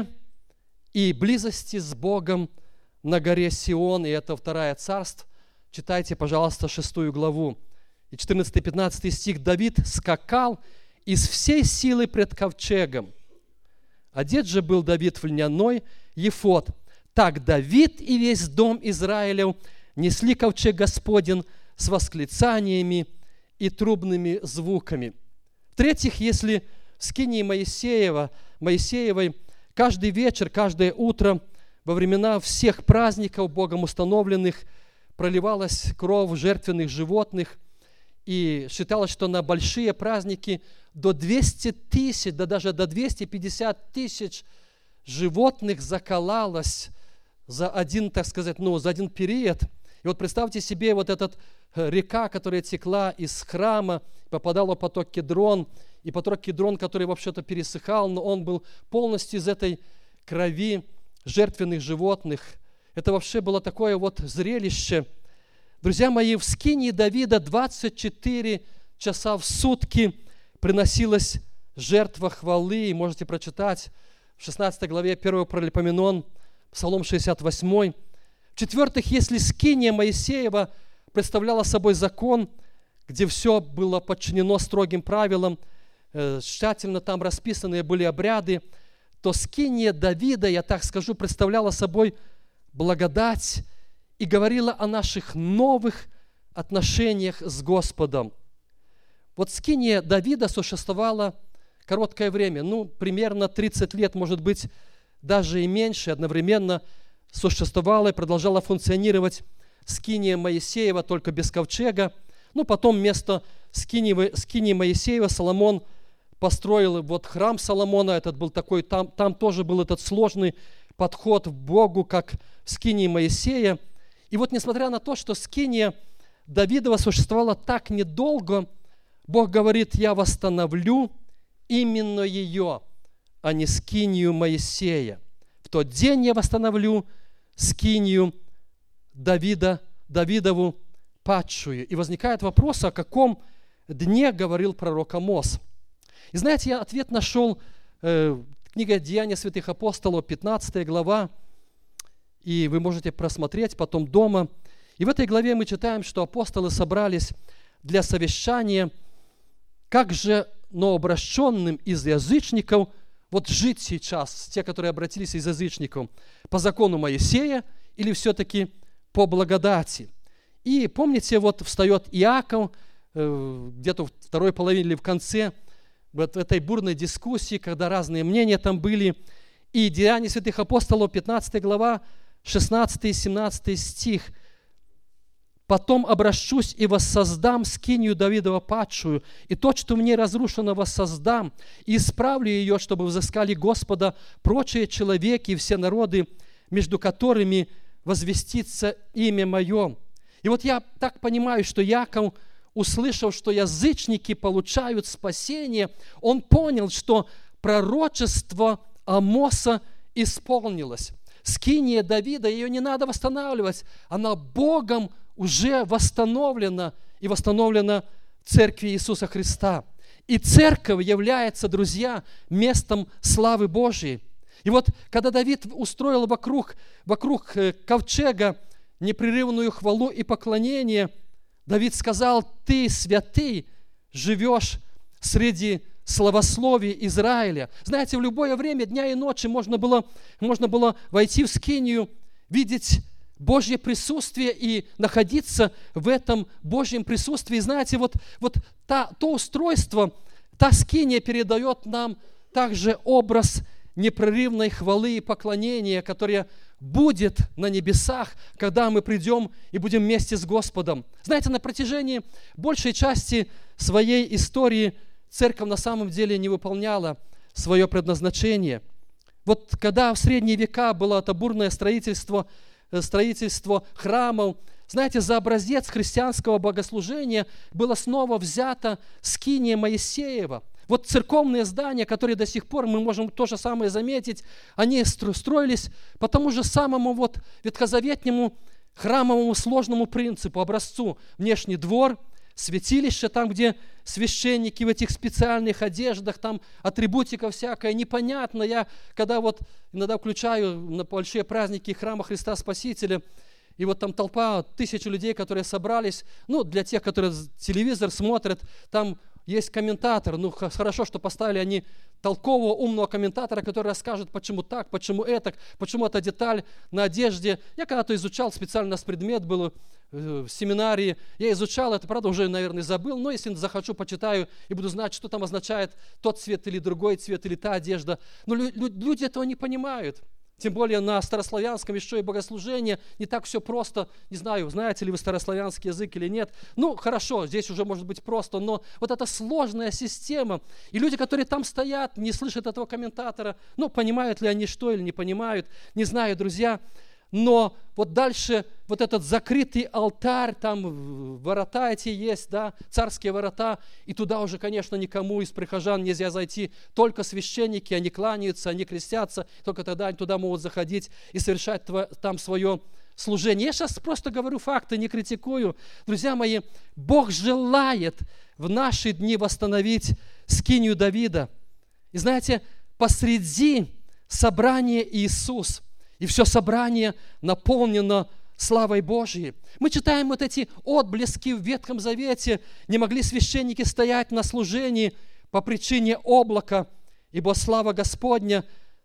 и близости с Богом на горе Сион, и это 2 Царств. Читайте, пожалуйста, 6 главу. И 14-15 стих. «Давид скакал из всей силы пред ковчегом. Одет же был Давид в льняной ефод. Так Давид и весь дом Израилев несли ковчег Господень с восклицаниями и трубными звуками». В-третьих, если в скинии Моисеевой каждый вечер, каждое утро во времена всех праздников Богом установленных проливалась кровь жертвенных животных, и считалось, что на большие праздники до 200 тысяч, да даже до 250 тысяч животных заколалось за один, так сказать, за один период. И вот представьте себе вот эта река, которая текла из храма, попадала в поток Кедрон, и поток Кедрон, который вообще-то пересыхал, но он был полностью из этой крови жертвенных животных. Это вообще было такое вот зрелище. Друзья мои, в скинии Давида 24 часа в сутки приносилась жертва хвалы. И можете прочитать в 16 главе 1 Паралипоменон, Псалом 68. В-четвертых, если скиния Моисеева представляла собой закон, где все было подчинено строгим правилам, тщательно там расписанные были обряды, то скиния Давида, я так скажу, представляла собой благодать и говорила о наших новых отношениях с Господом. Вот скиния Давида существовала короткое время, примерно 30 лет, может быть, даже и меньше, одновременно существовала и продолжала функционировать скиния Моисеева, только без ковчега. Потом вместо скинии Моисеева Соломон построил вот храм Соломона, этот был такой, там тоже был этот сложный подход к Богу, как в скинии Моисея. И вот несмотря на то, что скиния Давидова существовала так недолго, Бог говорит: я восстановлю именно ее, а не скинию Моисея. В тот день я восстановлю скинию Давидову падшую. И возникает вопрос, о каком дне говорил пророк Амос. И знаете, я ответ нашел в книге «Деяния святых апостолов», 15 глава, и вы можете просмотреть потом дома. И в этой главе мы читаем, что апостолы собрались для совещания, как же новообращенным из язычников вот жить сейчас, те, которые обратились из язычников, по закону Моисея или все-таки по благодати. И помните, вот встает Иаков где-то в второй половине или в конце вот этой бурной дискуссии, когда разные мнения там были, И Деяния святых апостолов, 15 глава, 16 и 17 стих. «Потом обращусь и воссоздам скинию Давидова падшую, и то, что в ней разрушено, воссоздам, и исправлю ее, чтобы взыскали Господа прочие человеки и все народы, между которыми возвестится имя мое». И вот я так понимаю, что Яков, услышав, что язычники получают спасение, он понял, что пророчество Амоса исполнилось. Скиния Давида, ее не надо восстанавливать, она Богом уже восстановлена и восстановлена в церкви Иисуса Христа. И церковь является, друзья, местом славы Божьей. И вот, когда Давид устроил вокруг ковчега непрерывную хвалу и поклонение, Давид сказал: «Ты, святый, живешь среди славословий Израиля». Знаете, в любое время дня и ночи можно было войти в скинию, видеть Божье присутствие и находиться в этом Божьем присутствии. Знаете, то устройство, та скиния передает нам также образ непрерывной хвалы и поклонения, которое будет на небесах, когда мы придем и будем вместе с Господом. Знаете, на протяжении большей части своей истории церковь на самом деле не выполняла свое предназначение. Вот когда в средние века было это бурное строительство храмов, знаете, за образец христианского богослужения было снова взято скиния Моисеева. Вот церковные здания, которые до сих пор мы можем то же самое заметить, они строились по тому же самому ветхозаветнему храмовому сложному принципу, образцу: внешний двор, святилище, там, где священники в этих специальных одеждах, там атрибутика всякая, непонятно. Я когда иногда включаю на большие праздники храма Христа Спасителя, и вот там толпа, 1000 людей, которые собрались, для тех, которые телевизор смотрят, там есть комментатор, хорошо, что поставили они толкового, умного комментатора, который расскажет, почему так, почему это, почему эта деталь на одежде. Я когда-то изучал, специально у нас предмет был в семинарии, я изучал это, правда, уже, наверное, забыл, но если захочу, почитаю и буду знать, что там означает тот цвет или другой цвет, или та одежда. Но люди этого не понимают. Тем более на старославянском еще и богослужение, не так все просто. Не знаю, знаете ли вы старославянский язык или нет. Хорошо, здесь уже может быть просто, но вот эта сложная система. И люди, которые там стоят, не слышат этого комментатора, понимают ли они что или не понимают, не знаю, друзья. Но вот дальше вот этот закрытый алтарь, там ворота эти есть, да, царские ворота, и туда уже, конечно, никому из прихожан нельзя зайти, только священники, они кланяются, они крестятся, только тогда они туда могут заходить и совершать там свое служение. Я сейчас просто говорю факты, не критикую. Друзья мои, Бог желает в наши дни восстановить скинию Давида. И знаете, посреди собрания Иисус, и все собрание наполнено славой Божьей. Мы читаем вот эти отблески в Ветхом Завете. Не могли священники стоять на служении по причине облака, ибо слава Господня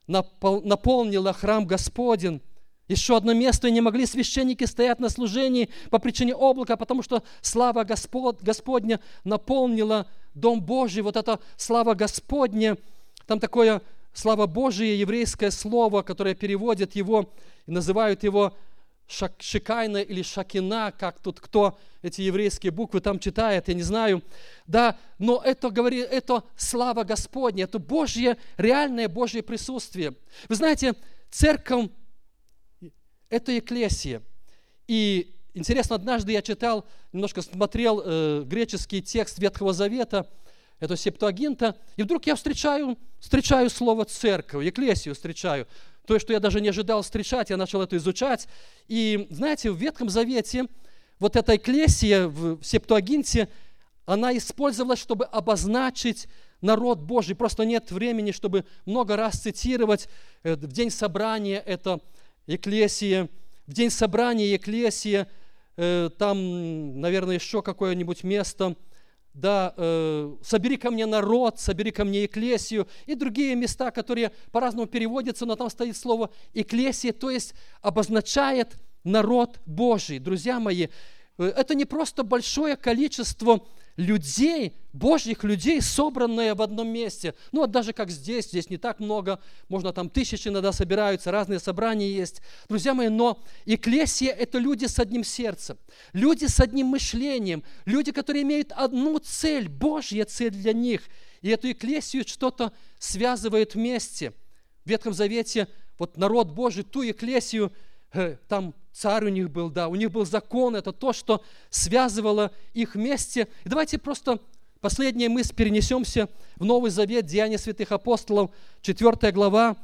наполнила храм Господень. Еще одно место: не могли священники стоять на служении по причине облака, потому что слава Господня наполнила Дом Божий. Вот это слава Господня, там такое слава Божия, еврейское слово, которое переводят его и называют его Шекайна или Шакина, как тут кто эти еврейские буквы там читает, я не знаю. Да, но это слава Господня, это Божье, реальное Божье присутствие. Вы знаете, церковь – это экклесия. И интересно, однажды я читал, немножко смотрел греческий текст Ветхого Завета, это Септуагинта, и вдруг я встречаю слово «церковь», экклесию встречаю. То, что я даже не ожидал встречать, я начал это изучать. И, знаете, в Ветхом Завете вот эта экклесия в Септуагинте, она использовалась, чтобы обозначить народ Божий. Просто нет времени, чтобы много раз цитировать. В день собрания это экклесия, в день собрания экклесия, там, наверное, еще какое-нибудь место, да, собери ко мне народ, собери ко мне экклесию, и другие места, которые по-разному переводятся, но там стоит слово экклесия, то есть обозначает народ Божий. Друзья мои, это не просто большое количество людей, Божьих людей, собранные в одном месте. Ну, вот даже как здесь не так много, можно там тысячи иногда собираются, разные собрания есть. Друзья мои, но экклесия – это люди с одним сердцем, люди с одним мышлением, люди, которые имеют одну цель, Божья цель для них. И эту экклесию что-то связывает вместе. В Ветхом Завете вот народ Божий, ту экклесию, там царь у них был, да, у них был закон, это то, что связывало их вместе. И давайте просто последнее мы перенесемся в Новый Завет, Деяния святых апостолов, 4 глава,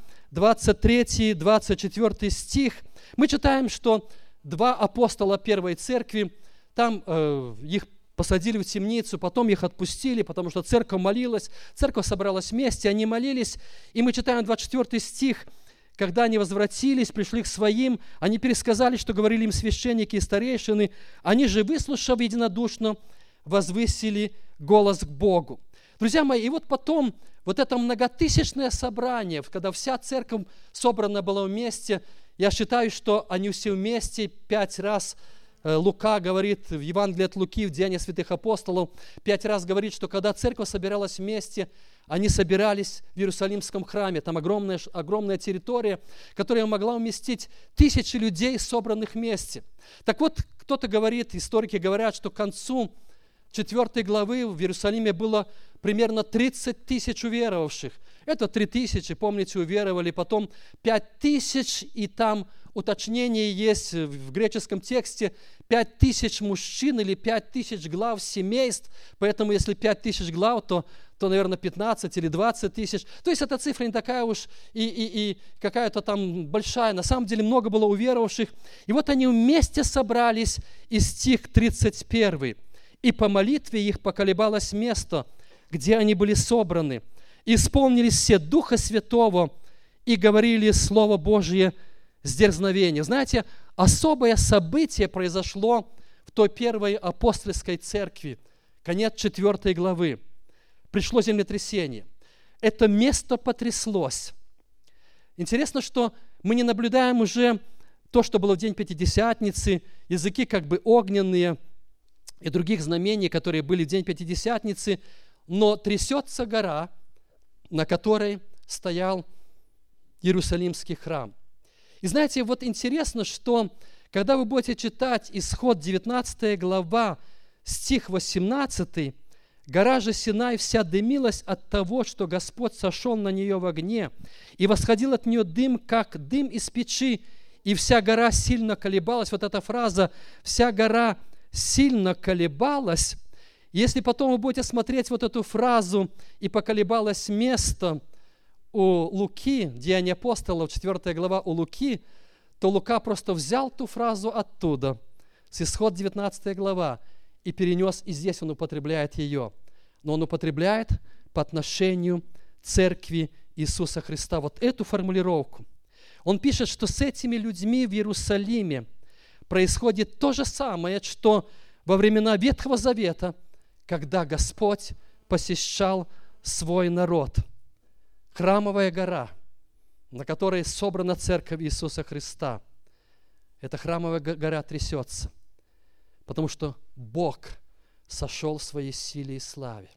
23-24 стих. Мы читаем, что два апостола первой церкви, там их посадили в темницу, потом их отпустили, потому что церковь молилась, церковь собралась вместе, они молились. И мы читаем 24 стих. Когда они возвратились, пришли к своим, они пересказали, что говорили им священники и старейшины. Они же, выслушав единодушно, возвысили голос к Богу. Друзья мои, и вот потом, вот это многотысячное собрание, когда вся церковь собрана была вместе, я считаю, что они все вместе 5 раз, Лука говорит в Евангелии от Луки, в Деянии святых апостолов, 5 раз говорит, что когда церковь собиралась вместе, они собирались в Иерусалимском храме. Там огромная территория, которая могла уместить тысячи людей, собранных вместе. Так вот, кто-то говорит, историки говорят, что к концу 4 главы в Иерусалиме было примерно 30 тысяч уверовавших. Это 3 тысячи, помните, уверовали, потом 5 тысяч, и там уточнение есть в греческом тексте, 5 тысяч мужчин или 5 тысяч глав семейств, поэтому если 5 тысяч глав, то, наверное, 15 или 20 тысяч. То есть эта цифра не такая уж и какая-то там большая. На самом деле много было уверовавших. И вот они вместе собрались, и стих 31. «И по молитве их поколебалось место, где они были собраны. Исполнились все Духа Святого и говорили Слово Божие с дерзновением». Знаете, особое событие произошло в той первой апостольской церкви, конец 4 главы. Пришло землетрясение. Это место потряслось. Интересно, что мы не наблюдаем уже то, что было в день Пятидесятницы, языки как бы огненные и других знамений, которые были в день Пятидесятницы, но трясется гора, на которой стоял Иерусалимский храм. И знаете, вот интересно, что когда вы будете читать Исход 19 глава, стих 18, «Гора же Синай вся дымилась от того, что Господь сошел на нее в огне, и восходил от нее дым, как дым из печи, и вся гора сильно колебалась». Вот эта фраза «вся гора сильно колебалась». Если потом вы будете смотреть вот эту фразу «и поколебалось место» у Луки, Деяния апостолов, 4 глава у Луки, то Лука просто взял ту фразу оттуда, с Исход 19 глава, и перенес, и здесь он употребляет ее. Но он употребляет по отношению к церкви Иисуса Христа вот эту формулировку. Он пишет, что с этими людьми в Иерусалиме происходит то же самое, что во времена Ветхого Завета, когда Господь посещал свой народ. Храмовая гора, на которой собрана церковь Иисуса Христа. Эта храмовая гора трясется, потому что Бог сошел в своей силе и славе.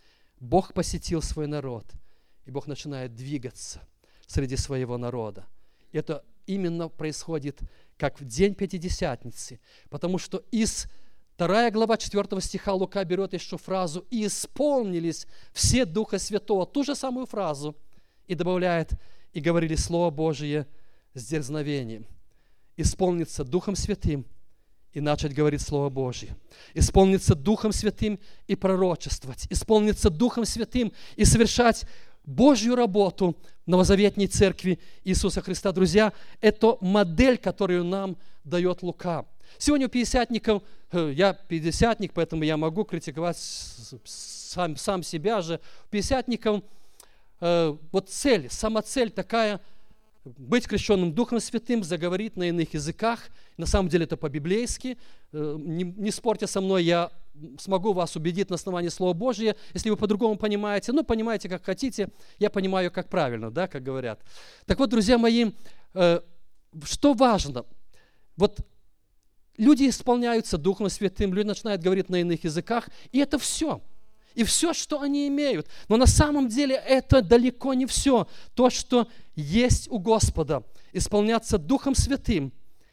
Бог посетил свой народ, и Бог начинает двигаться среди своего народа. И это именно происходит, как в день Пятидесятницы, потому что из 2 глава 4 стиха Лука берет еще фразу «И исполнились все Духа Святого», ту же самую фразу, и добавляет «И говорили Слово Божие с дерзновением». Исполниться Духом Святым и начать говорить Слово Божие. Исполниться Духом Святым и пророчествовать. Исполниться Духом Святым и совершать Божью работу в новозаветней церкви Иисуса Христа. Друзья, это модель, которую нам дает Лука. Сегодня у пятидесятников, я пятидесятник, поэтому я могу критиковать сам себя же. У пятидесятников вот цель, самоцель такая, быть крещенным Духом Святым, заговорить на иных языках. На самом деле это по-библейски. Не спорьте со мной, я смогу вас убедить на основании Слова Божия. Если вы по-другому понимаете, понимаете, как хотите. Я понимаю, как правильно, да, как говорят. Так вот, друзья мои, что важно? Вот люди исполняются Духом Святым, люди начинают говорить на иных языках, и это все. И все, что они имеют. Но на самом деле это далеко не все. То, что есть у Господа, исполняться Духом Святым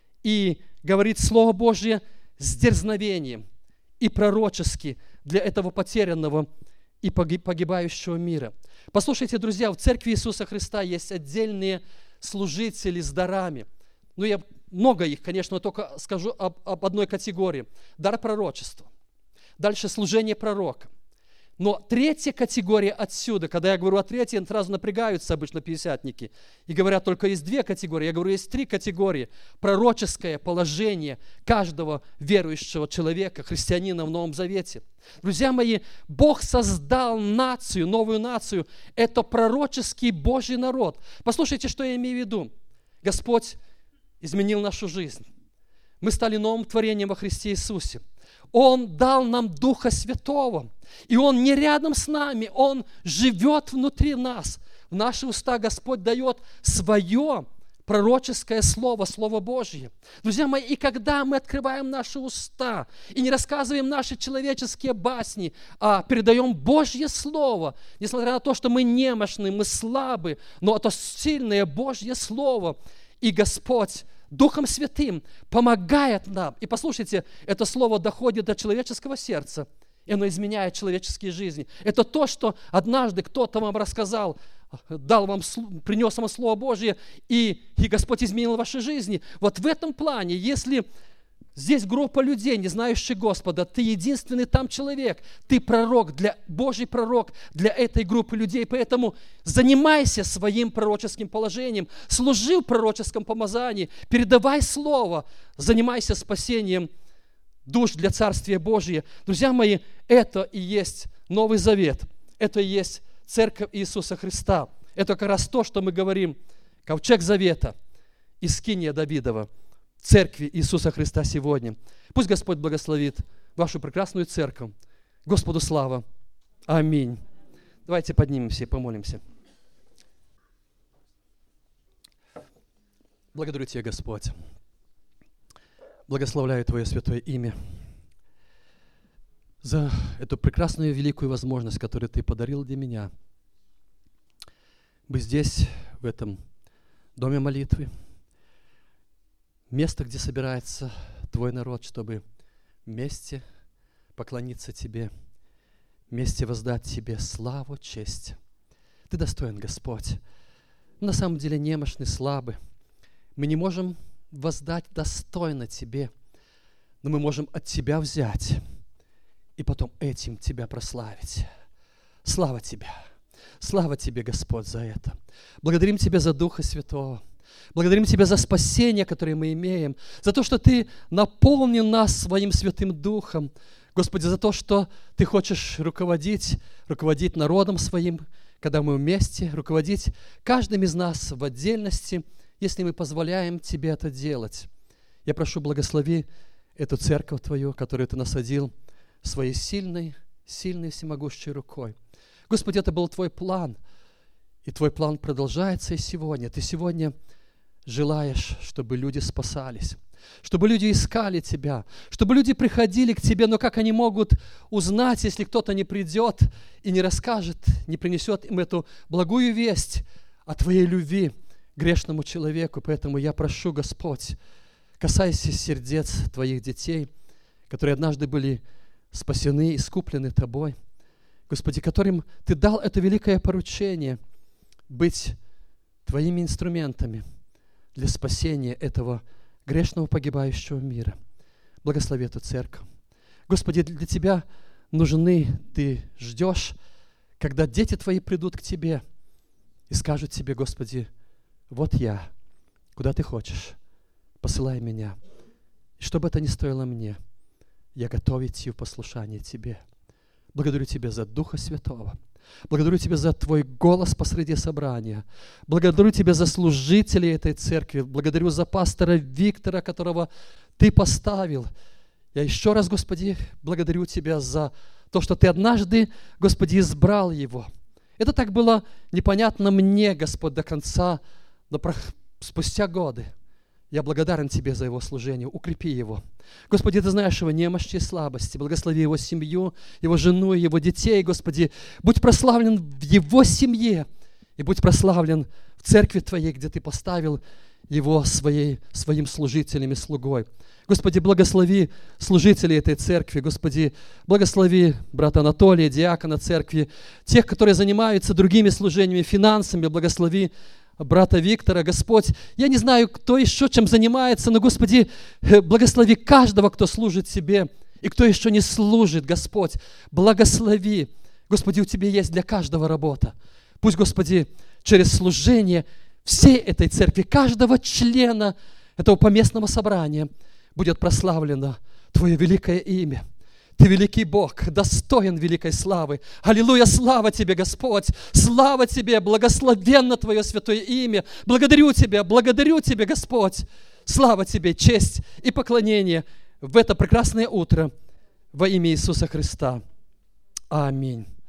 и говорить Слово Божье с дерзновением и пророчески для этого потерянного и погибающего мира. Послушайте, друзья, в Церкви Иисуса Христа есть отдельные служители с дарами. Ну, я много их, конечно, только скажу об одной категории. Дар пророчества. Дальше служение пророка. Но третья категория отсюда, когда я говорю о третьей, сразу напрягаются обычно пятидесятники и говорят, только есть две категории. Я говорю, есть три категории. Пророческое положение каждого верующего человека, христианина в Новом Завете. Друзья мои, Бог создал нацию, новую нацию. Это пророческий Божий народ. Послушайте, что я имею в виду. Господь изменил нашу жизнь. Мы стали новым творением во Христе Иисусе. Он дал нам Духа Святого. И Он не рядом с нами, Он живет внутри нас. В наши уста Господь дает свое пророческое слово, Слово Божье. Друзья мои, и когда мы открываем наши уста и не рассказываем наши человеческие басни, а передаем Божье Слово, несмотря на то, что мы немощны, мы слабы, но это сильное Божье Слово, и Господь Духом Святым помогает нам. И послушайте, это слово доходит до человеческого сердца, и оно изменяет человеческие жизни. Это то, что однажды кто-то вам рассказал, дал вам, принес вам Слово Божье, и Господь изменил ваши жизни. Вот в этом плане, если здесь группа людей, не знающих Господа, ты единственный там человек, ты пророк, Божий пророк для этой группы людей, поэтому занимайся своим пророческим положением, служи в пророческом помазании, передавай Слово, занимайся спасением душ для Царствия Божия. Друзья мои, это и есть Новый Завет, это и есть Церковь Иисуса Христа. Это как раз то, что мы говорим, ковчег Завета и скиния Давидова, Церкви Иисуса Христа сегодня. Пусть Господь благословит вашу прекрасную церковь. Господу слава. Аминь. Давайте поднимемся и помолимся. Благодарю Тебя, Господь. Благословляю Твое святое имя за эту прекрасную великую возможность, которую Ты подарил для меня. Быть здесь, в этом доме молитвы, место, где собирается Твой народ, чтобы вместе поклониться Тебе, вместе воздать Тебе славу, честь. Ты достоин, Господь. Мы на самом деле немощны, слабы. Мы не можем воздать достойно Тебе, но мы можем от Тебя взять и потом этим Тебя прославить. Слава Тебе! Слава Тебе, Господь, за это. Благодарим Тебя за Духа Святого. Благодарим Тебя за спасение, которое мы имеем, за то, что Ты наполнил нас Своим Святым Духом. Господи, за то, что Ты хочешь руководить народом Своим, когда мы вместе, руководить каждым из нас в отдельности, если мы позволяем Тебе это делать. Я прошу, благослови эту церковь Твою, которую Ты насадил Своей сильной, всемогущей рукой. Господи, это был Твой план, и Твой план продолжается и сегодня. Ты сегодня желаешь, чтобы люди спасались, чтобы люди искали Тебя, чтобы люди приходили к Тебе, но как они могут узнать, если кто-то не придет и не расскажет, не принесет им эту благую весть о Твоей любви к грешному человеку? Поэтому я прошу, Господь, касайся сердец Твоих детей, которые однажды были спасены, искуплены Тобой, Господи, которым Ты дал это великое поручение быть Твоими инструментами для спасения этого грешного погибающего мира. Благослови эту церковь. Господи, для Тебя нужны, Ты ждешь, когда дети Твои придут к Тебе и скажут Тебе: Господи, вот я, куда Ты хочешь, посылай меня. И что бы это ни стоило мне, я готов идти в послушание Тебе. Благодарю Тебя за Духа Святого. Благодарю Тебя за Твой голос посреди собрания. Благодарю Тебя за служителей этой церкви. Благодарю за пастора Виктора, которого Ты поставил. Я еще раз, Господи, благодарю Тебя за то, что Ты однажды, Господи, избрал его. Это так было непонятно мне, Господь, до конца, но спустя годы Я благодарен Тебе за его служение. Укрепи его. Господи, Ты знаешь его немощи и слабости. Благослови его семью, его жену, его детей. Господи, будь прославлен в его семье и будь прославлен в церкви Твоей, где Ты поставил его своим служителем и слугой. Господи, благослови служителей этой церкви. Господи, благослови брата Анатолия, диакона церкви, тех, которые занимаются другими служениями, финансами. Благослови брата Виктора. Господь, я не знаю, кто еще чем занимается, но, Господи, благослови каждого, кто служит Тебе, и кто еще не служит, Господь. Благослови. Господи, у Тебя есть для каждого работа. Пусть, Господи, через служение всей этой церкви, каждого члена этого поместного собрания будет прославлено Твое великое имя. Ты великий Бог, достоин великой славы. Аллилуйя, слава Тебе, Господь! Слава Тебе, благословенно Твое святое имя. Благодарю Тебя, Господь! Слава Тебе, честь и поклонение в это прекрасное утро во имя Иисуса Христа. Аминь.